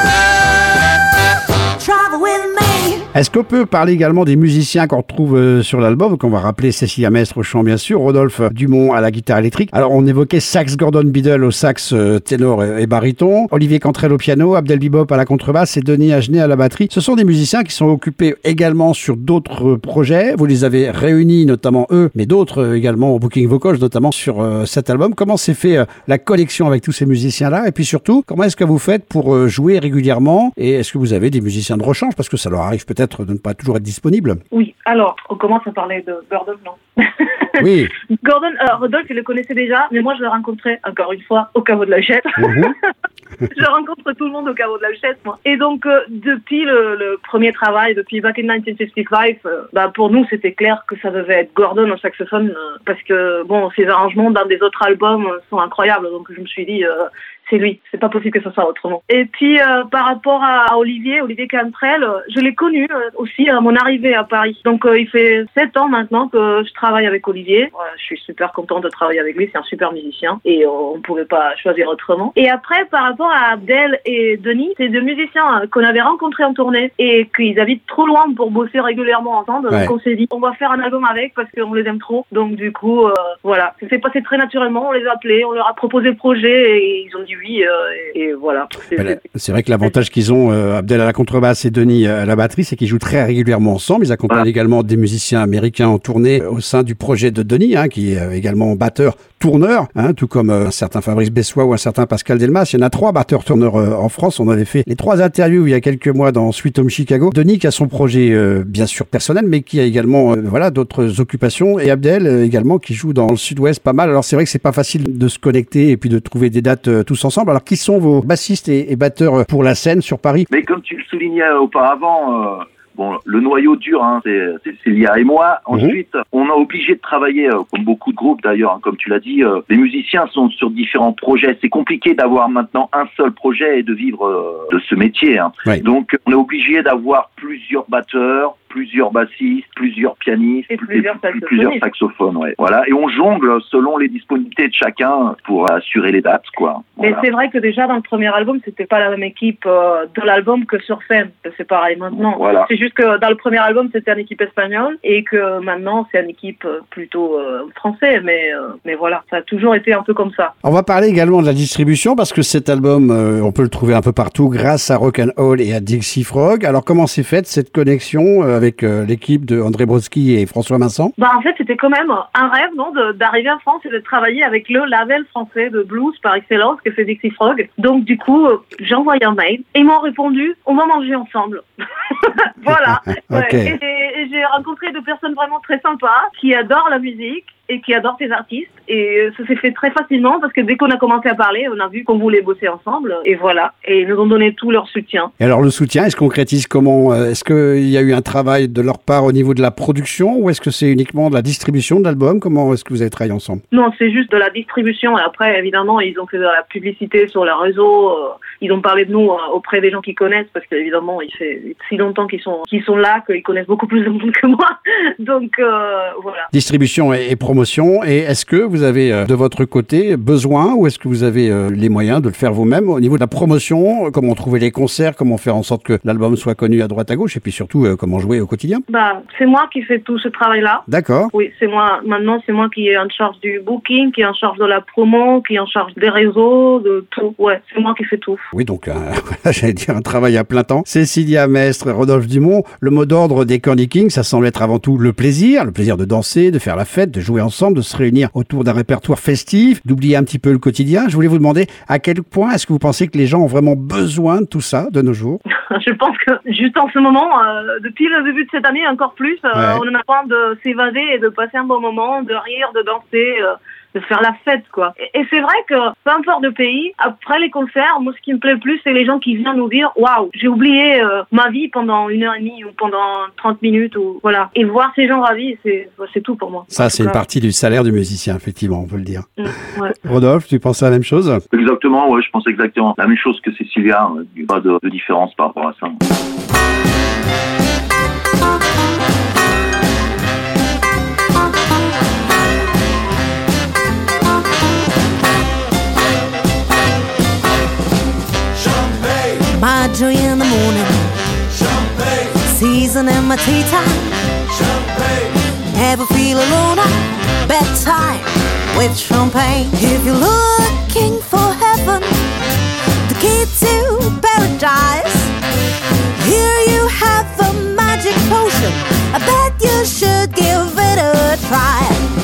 hey, oh, travel with me. Est-ce qu'on peut parler également des musiciens qu'on retrouve euh, sur l'album, qu'on va rappeler Cécilia Mestre au chant bien sûr, Rodolphe Dumont à la guitare électrique. Alors on évoquait Sax Gordon Biddle au sax euh, ténor et, et baryton, Olivier Cantrell au piano, Abdel Bibop à la contrebasse et Denis Agenet à la batterie. Ce sont des musiciens qui sont occupés également sur d'autres euh, projets. Vous les avez réunis, notamment eux, mais d'autres euh, également au Booking Vocals, notamment sur euh, cet album. Comment s'est fait euh, la collection avec tous ces musiciens-là? Et puis surtout, comment est-ce que vous faites pour euh, jouer régulièrement? Et est-ce que vous avez des musiciens de rechange? Parce que ça leur arrive peut-être de ne pas toujours être disponible. Oui, alors, on commence à parler de Gordon, non? Oui. Gordon, euh, Rodolphe, il le connaissait déjà, mais moi je l'ai rencontré, encore une fois, au caveau de la Huchette. Mm-hmm. Je rencontre tout le monde au caveau de la Huchette, moi. Et donc, euh, depuis le, le premier travail, depuis Back in nineteen fifty-five, euh, bah, pour nous, c'était clair que ça devait être Gordon au saxophone, euh, parce que, bon, ses arrangements dans des autres albums euh, sont incroyables, donc je me suis dit... Euh, c'est lui, c'est pas possible que ce soit autrement. Et puis euh, par rapport à, à Olivier, Olivier Cantrell, euh, je l'ai connu euh, aussi à mon arrivée à Paris. Donc euh, il fait sept ans maintenant que je travaille avec Olivier. Voilà, je suis super contente de travailler avec lui, c'est un super musicien et euh, on ne pouvait pas choisir autrement. Et après par rapport à Abdel et Denis, c'est deux musiciens euh, qu'on avait rencontrés en tournée et qu'ils habitent trop loin pour bosser régulièrement ensemble. Ouais. Donc on s'est dit on va faire un album avec parce qu'on les aime trop. Donc du coup euh, voilà, ça s'est passé très naturellement, on les a appelés, on leur a proposé le projet et ils ont dit oui, euh, et, et voilà. C'est, c'est... c'est vrai que l'avantage qu'ils ont, euh, Abdel à la contrebasse et Denis à la batterie, c'est qu'ils jouent très régulièrement ensemble. Ils accompagnent voilà. également des musiciens américains en tournée au sein du projet de Denis, hein, qui est également batteur tourneur, hein, tout comme euh, un certain Fabrice Bessois ou un certain Pascal Delmas. Il y en a trois batteurs tourneurs euh, en France. On avait fait les trois interviews il y a quelques mois dans Sweet Home Chicago. Denis qui a son projet euh, bien sûr personnel, mais qui a également euh, voilà d'autres occupations, et Abdel euh, également qui joue dans le Sud-Ouest pas mal. Alors c'est vrai que c'est pas facile de se connecter et puis de trouver des dates euh, tous ensemble. Alors qui sont vos bassistes et, et batteurs pour la scène sur Paris? Mais comme tu le soulignais auparavant, euh, bon, le noyau dur, hein, c'est, c'est, c'est Lia et moi. Ensuite, mmh. on a obligé de travailler, euh, comme beaucoup de groupes d'ailleurs, hein, comme tu l'as dit. Euh, les musiciens sont sur différents projets. C'est compliqué d'avoir maintenant un seul projet et de vivre euh, de ce métier. Hein. Ouais. Donc, on est obligé d'avoir plusieurs batteurs, plusieurs bassistes, plusieurs pianistes, Et plusieurs saxophonistes. plusieurs saxophones, ouais. Voilà. Et on jongle selon les disponibilités de chacun pour assurer les dates, quoi. Mais Voilà. c'est vrai que déjà dans le premier album, c'était pas la même équipe euh, de l'album que sur scène. C'est pareil maintenant. Voilà. C'est juste que dans le premier album, c'était une équipe espagnole et que maintenant, c'est une équipe euh, plutôt euh, française. Mais, euh, mais voilà, ça a toujours été un peu comme ça. On va parler également de la distribution parce que cet album, euh, on peut le trouver un peu partout grâce à Rock'n'Roll et à Dixie Frog. Alors comment s'est faite cette connexion euh, avec euh, l'équipe de André Brodsky et François Vincent? Bah en fait, c'était quand même un rêve, non, de- d'arriver en France et de travailler avec le label français de blues par excellence, que c'est Dixie Frog. Donc du coup, euh, j'ai envoyé un mail et ils m'ont répondu, on va manger ensemble. Voilà. Ouais. Ok. Et, et j'ai rencontré deux personnes vraiment très sympas qui adorent la musique et qui adorent ces artistes. Et euh, ça s'est fait très facilement parce que dès qu'on a commencé à parler, on a vu qu'on voulait bosser ensemble. Et voilà. Et ils nous ont donné tout leur soutien. Et alors le soutien, est-ce qu'on concrétise comment? euh, Est-ce qu'il y a eu un travail de leur part au niveau de la production ou est-ce que c'est uniquement de la distribution de l'album? Comment est-ce que vous avez travaillé ensemble? Non, c'est juste de la distribution. Et après, évidemment, ils ont fait de la publicité sur leurs réseaux. euh, Ils ont parlé de nous euh, auprès des gens qu'ils connaissent parce qu'évidemment, il fait si longtemps qu'ils sont, qu'ils sont là qu'ils connaissent beaucoup plus de monde que moi. Donc, euh, voilà. Distribution et, et promotion. Et est-ce que vous avez euh, de votre côté besoin ou est-ce que vous avez euh, les moyens de le faire vous-même au niveau de la promotion? Comment trouver les concerts? Comment faire en sorte que l'album soit connu à droite à gauche? Et puis surtout, euh, comment jouer au quotidien? Bah, c'est moi qui fais tout ce travail-là. D'accord. Oui, c'est moi. Maintenant, c'est moi qui est en charge du booking, qui est en charge de la promo, qui est en charge des réseaux, de tout. Ouais, c'est moi qui fais tout. Oui, donc, euh, j'allais dire un travail à plein temps. Cécilia Mestre, Rodolphe Dumont, le mot d'ordre des Candy Kings, ça semble être avant tout le plaisir, le plaisir de danser, de faire la fête, de jouer ensemble, de se réunir autour d'un répertoire festif, d'oublier un petit peu le quotidien. Je voulais vous demander à quel point est-ce que vous pensez que les gens ont vraiment besoin de tout ça de nos jours? Je pense que juste en ce moment, euh, depuis le début de cette année, encore plus, euh, Ouais. on en a besoin de s'évader et de passer un bon moment, de rire, de danser, euh, de faire la fête, quoi. Et, et c'est vrai que, peu importe le pays, après les concerts, moi, ce qui me plaît le plus, c'est les gens qui viennent nous dire, waouh, j'ai oublié euh, ma vie pendant une heure et demie ou pendant trente minutes, ou voilà. Et voir ces gens ravis, c'est, c'est tout pour moi. Ça, En c'est tout une cas. partie du salaire du musicien, effectivement, on peut le dire. Mm, ouais. Rodolphe, tu penses à la même chose? Exactement, ouais, je pense exactement la même chose que Cécilia. Il n'y a pas de, de différence par rapport à ça. My joy in the morning, seasoning my tea time. Never feel alone at bedtime with champagne. If you're looking for heaven, the key to paradise, here you have the magic potion. I bet you should give it a try.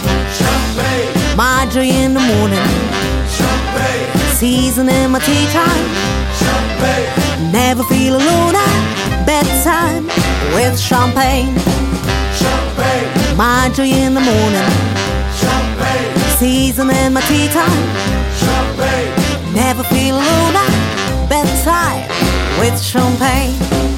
My joy in the morning, seasoning my tea time. Never feel alone at bedtime with champagne. My joy in the morning, seasoning my tea time. Never feel alone at bedtime with champagne.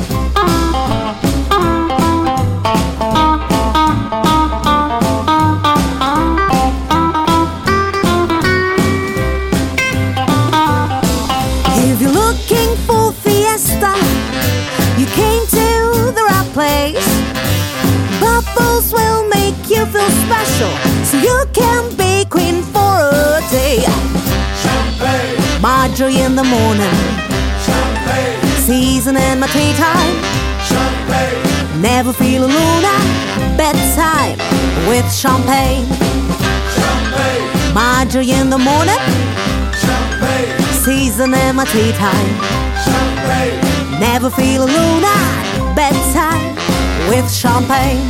If you're looking for fiesta, you came to the right place. Bubbles will make you feel special, so you can be queen for a day. My joy in the morning, seasoning my tea time. Never feel alone at bedtime with champagne. My joy in the morning, seasoning my tea time. Never feel alone at bedtime with champagne.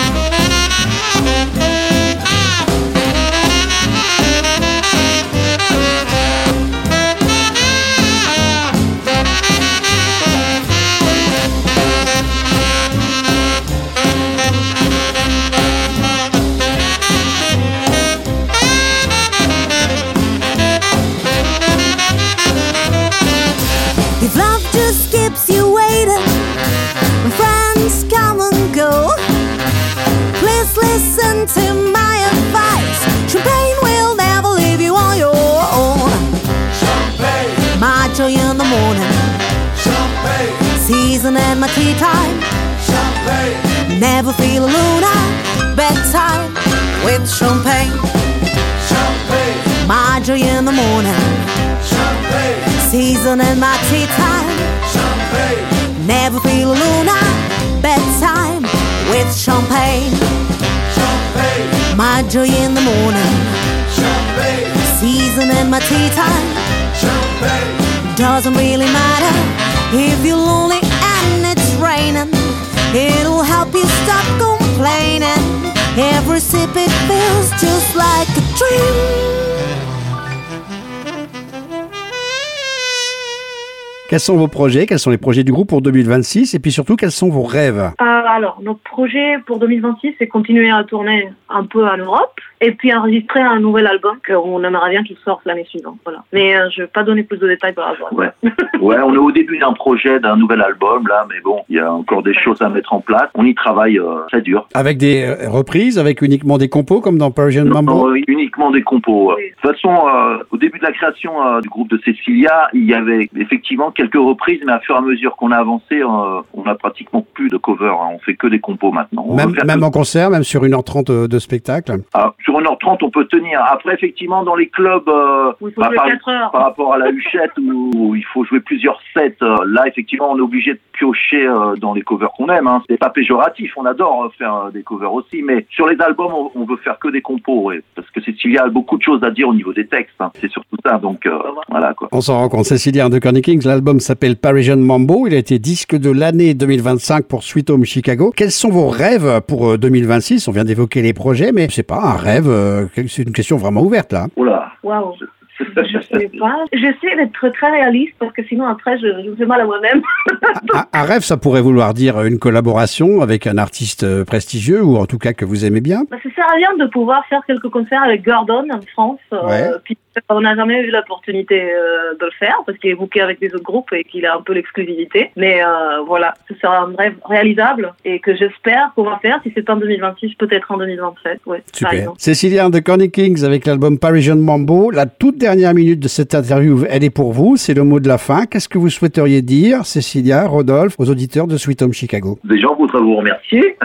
If love just keeps you waiting, when friends come and go, please listen to my advice. Champagne will never leave you on your own. My joy in the morning, seasoning my tea time. Champagne, Never feel alone at bedtime with champagne. champagne, My joy in the morning, champagne, seasoning my tea time. champagne, Never feel alone at bedtime with champagne. champagne, My joy in the morning, champagne, seasoning my tea time. champagne. Doesn't really matter if you're lonely and it's raining. It'll help you stop complaining. Every sip it feels just like a dream. Quels sont vos projets? Quels sont les projets du groupe pour deux mille vingt-six? Et puis surtout, quels sont vos rêves? Euh, alors, notre projet pour deux mille vingt-six, c'est continuer à tourner un peu en Europe et puis enregistrer un nouvel album qu'on aimerait bien qu'il sorte l'année suivante. Voilà. Mais euh, je ne vais pas donner plus de détails par rapport à ça. Ouais. Ouais, on est au début d'un projet, d'un nouvel album, là, mais bon, il y a encore des choses à mettre en place. On y travaille euh, très dur. Avec des euh, reprises, avec uniquement des compos, comme dans Persian Non, Mambo? non, uniquement des compos. Oui. De toute façon, euh, au début de la création euh, du groupe de Cecilia, il y avait effectivement quelques reprises, mais à fur et à mesure qu'on a avancé, euh, on a pratiquement plus de covers. Hein. On fait que des compos maintenant. On Même, veut faire même que- en concert, même sur une heure trente de, de spectacle? Ah, sur une heure trente, on peut tenir. Après, effectivement, dans les clubs, euh, Où il faut bah, jouer par, quatre heures. par rapport à la Huchette où, où il faut jouer plusieurs sets, euh, là, effectivement, on est obligé de piocher euh, dans les covers qu'on aime. Hein. C'est pas péjoratif, on adore euh, faire euh, des covers aussi, mais sur les albums, on, on veut faire que des compos, ouais, parce que Cecilia a beaucoup de choses à dire au niveau des textes. Hein. C'est surtout ça, donc euh, voilà quoi. On s'en rend compte. Cecilia and the Corny Kings, l'album s'appelle Parisian Mambo. Il a été disque de l'année deux mille vingt-cinq pour Sweet Home Chicago. Quels sont vos rêves pour euh, deux mille vingt-six? On vient d'évoquer les projets, mais c'est pas un rêve, euh, c'est une question vraiment ouverte là. Oula. Waouh. Je sais pas. J'essaie d'être très réaliste parce que sinon après je, je me fais mal à moi-même. Un, un rêve, ça pourrait vouloir dire une collaboration avec un artiste euh, prestigieux ou en tout cas que vous aimez bien. Bah, ça sert à rien de pouvoir faire quelques concerts avec Gordon en France. euh, Ouais. puis, on n'a jamais eu l'opportunité euh, de le faire parce qu'il est booké avec des autres groupes et qu'il a un peu l'exclusivité. Mais euh, voilà, ce sera un rêve réalisable et que j'espère pouvoir faire. Si c'est pas en deux mille vingt-six, peut-être en deux mille vingt-sept. Ouais, par Super. exemple. Cecilia and the Corny Kings avec l'album Parisian Mambo. La toute dernière minute de cette interview, elle est pour vous. C'est le mot de la fin. Qu'est-ce que vous souhaiteriez dire, Cecilia, Rodolphe, aux auditeurs de Sweet Home Chicago? Déjà, on voudrait vous remercier.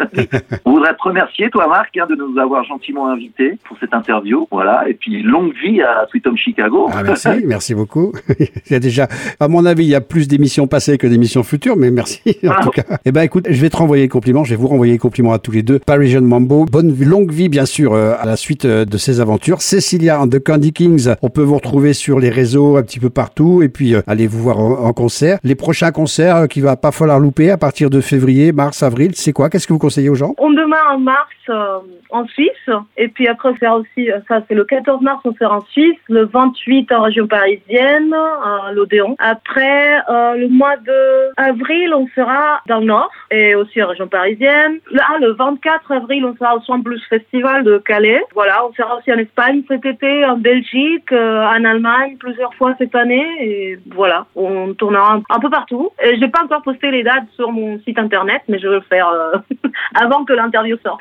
On voudrait te remercier, toi, Marc, hein, de nous avoir gentiment invités pour cette interview. Voilà. Et puis, longue vie à Sweet Home Chicago. Ah, merci, merci beaucoup. Il y a déjà, à mon avis, il y a plus d'émissions passées que d'émissions futures, mais merci en Ah. tout cas. Eh ben, écoute, je vais te renvoyer le compliment. Je vais vous renvoyer le compliment à tous les deux. Parisian Mambo. Bonne longue vie, bien sûr, euh, à la suite euh, de ces aventures. Cecilia and the Corny Kings. On peut vous retrouver sur les réseaux un petit peu partout et puis euh, allez vous voir en, en concert. Les prochains concerts euh, qu'il va pas falloir louper à partir de février, mars, avril, c'est quoi? Qu'est-ce que vous conseillez aux gens? On démarre en mars euh, en Suisse et puis après on fera aussi, euh, ça c'est le quatorze mars on sera en Suisse, le vingt-huit en région parisienne, à l'Odéon. Après euh, le mois de avril on sera dans le Nord et aussi en région parisienne. Le, ah, le vingt-quatre avril on sera au Sound Blues Festival de Calais. Voilà, on sera aussi en Espagne cet été, en Belgique, euh, en Allemagne plusieurs fois cette année et voilà, on tournera un, un peu partout. Et j'ai pas encore posté les dates sur mon site internet mais je vais le faire euh, avant que l'interview sorte.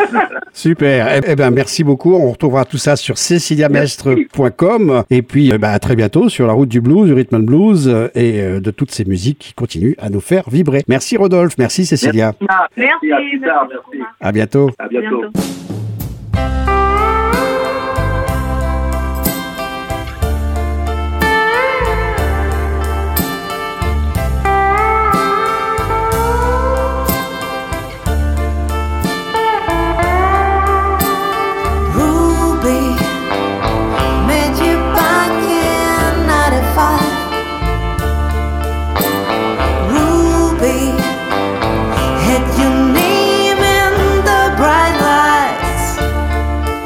Super. Eh, eh ben, merci beaucoup. On retrouvera tout ça sur ceciliamestre point com et puis eh ben, à très bientôt sur la route du blues, du rhythm and blues euh, et euh, de toutes ces musiques qui continuent à nous faire vibrer. Merci Rodolphe, merci Cecilia. Merci, Merci, à plus tard, merci beaucoup, merci. Marc. À bientôt. À À bientôt. bientôt. Ruby, met you back in ninety-five. Ruby, had your name in the bright lights.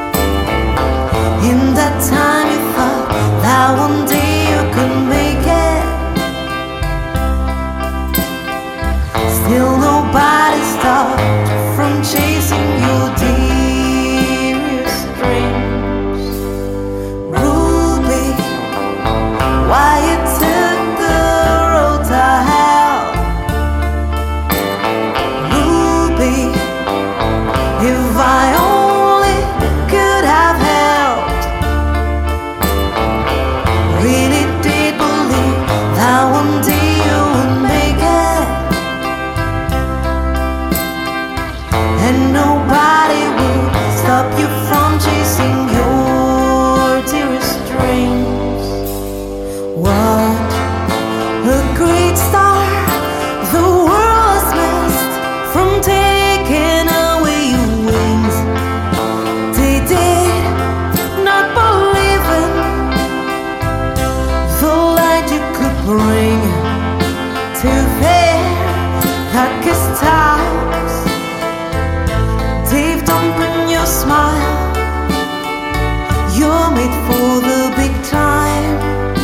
and nobody will stop you from chasing your dearest dreams. What a great star, the world has missed from taking away your wings. They did not believe in the light you could bring to their darkest times. They've dampened your smile. You're made for the big time.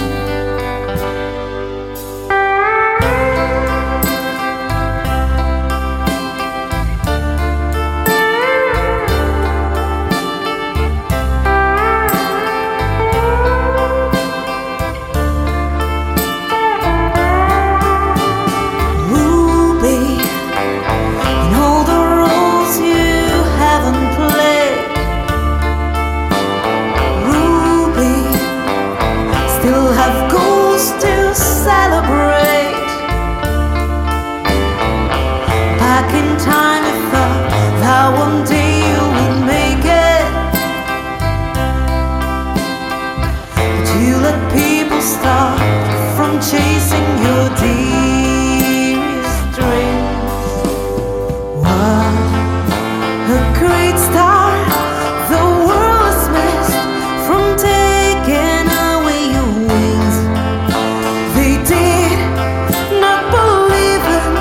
Chasing your dearest dreams. What a great star, the world has missed from taking away your wings. They did not believe in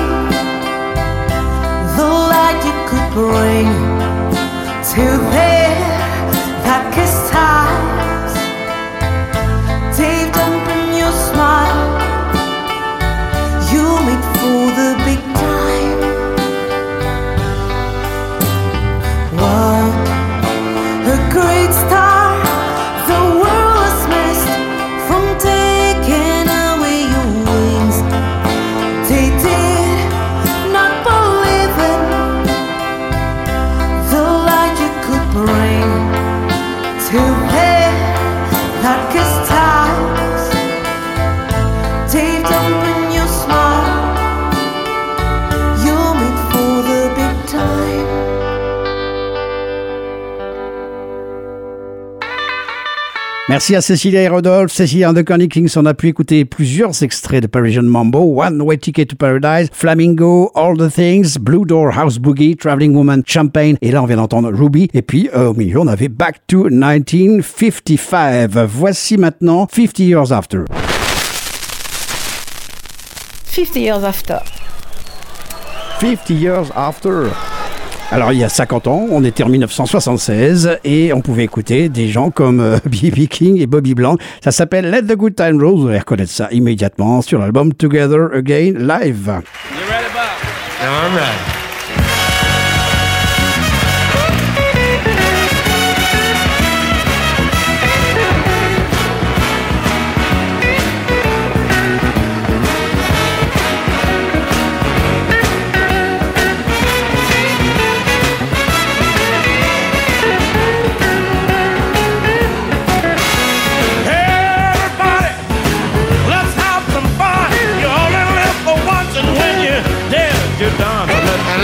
the light you could bring to their darkest times. They've dampened your smile. You made for the big time. What a great star, the world has missed from taking away your wings. They did not believe in the light you could bring to their darkest times. They've dampened your smile. You're made for the big time. Merci à Cecilia et Rodolphe. Cecilia and the Connie Kings, on a pu écouter plusieurs extraits de Parisian Mambo, One Way Ticket to Paradise, Flamingo, All the Things, Blue Door, House Boogie, Traveling Woman, Champagne, et là on vient d'entendre Ruby, et puis euh, au milieu on avait Back to nineteen fifty-five. Voici maintenant fifty Years After. fifty Years After. fifty Years After. Alors, il y a cinquante ans, on était en dix-neuf cent soixante-seize et on pouvait écouter des gens comme euh, B B King et Bobby Blanc. Ça s'appelle Let the Good Time Roll. Vous allez reconnaître ça immédiatement sur l'album Together Again Live. You ready, Bob? All right. You're done.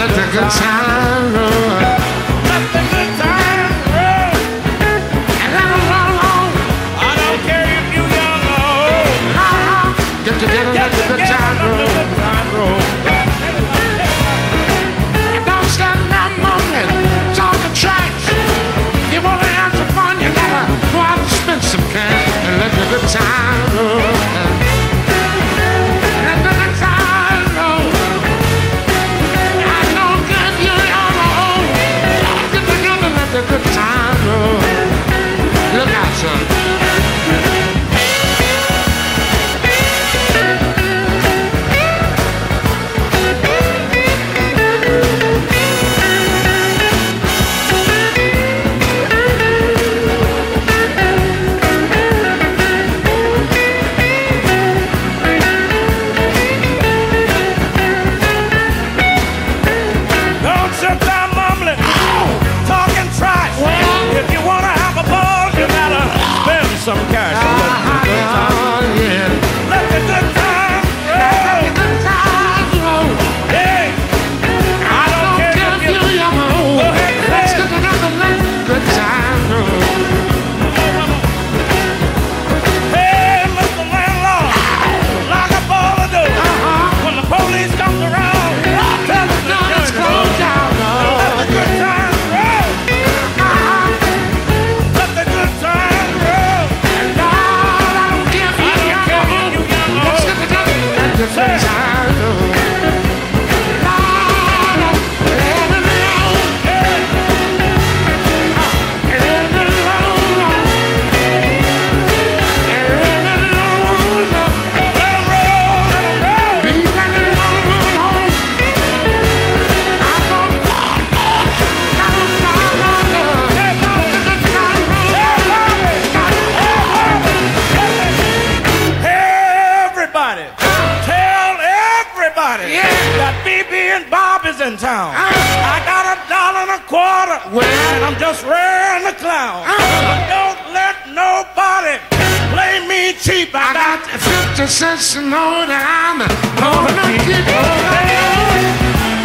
quarter. Well, and I'm just wearing the clown. Uh-huh. Don't let nobody play me cheap. I, I got fifty cents to know that I'm gonna keep on.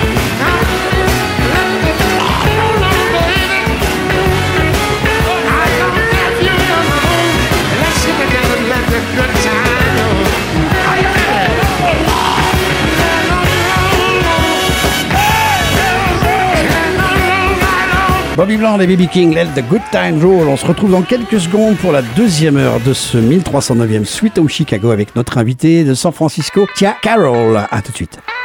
Bobby Bland et B B King, Let the Good Time Roll. On se retrouve dans quelques secondes pour la deuxième heure de ce mille trois cent neuvième Sweet Home Chicago avec notre invité de San Francisco, Tia Carroll. À tout de suite.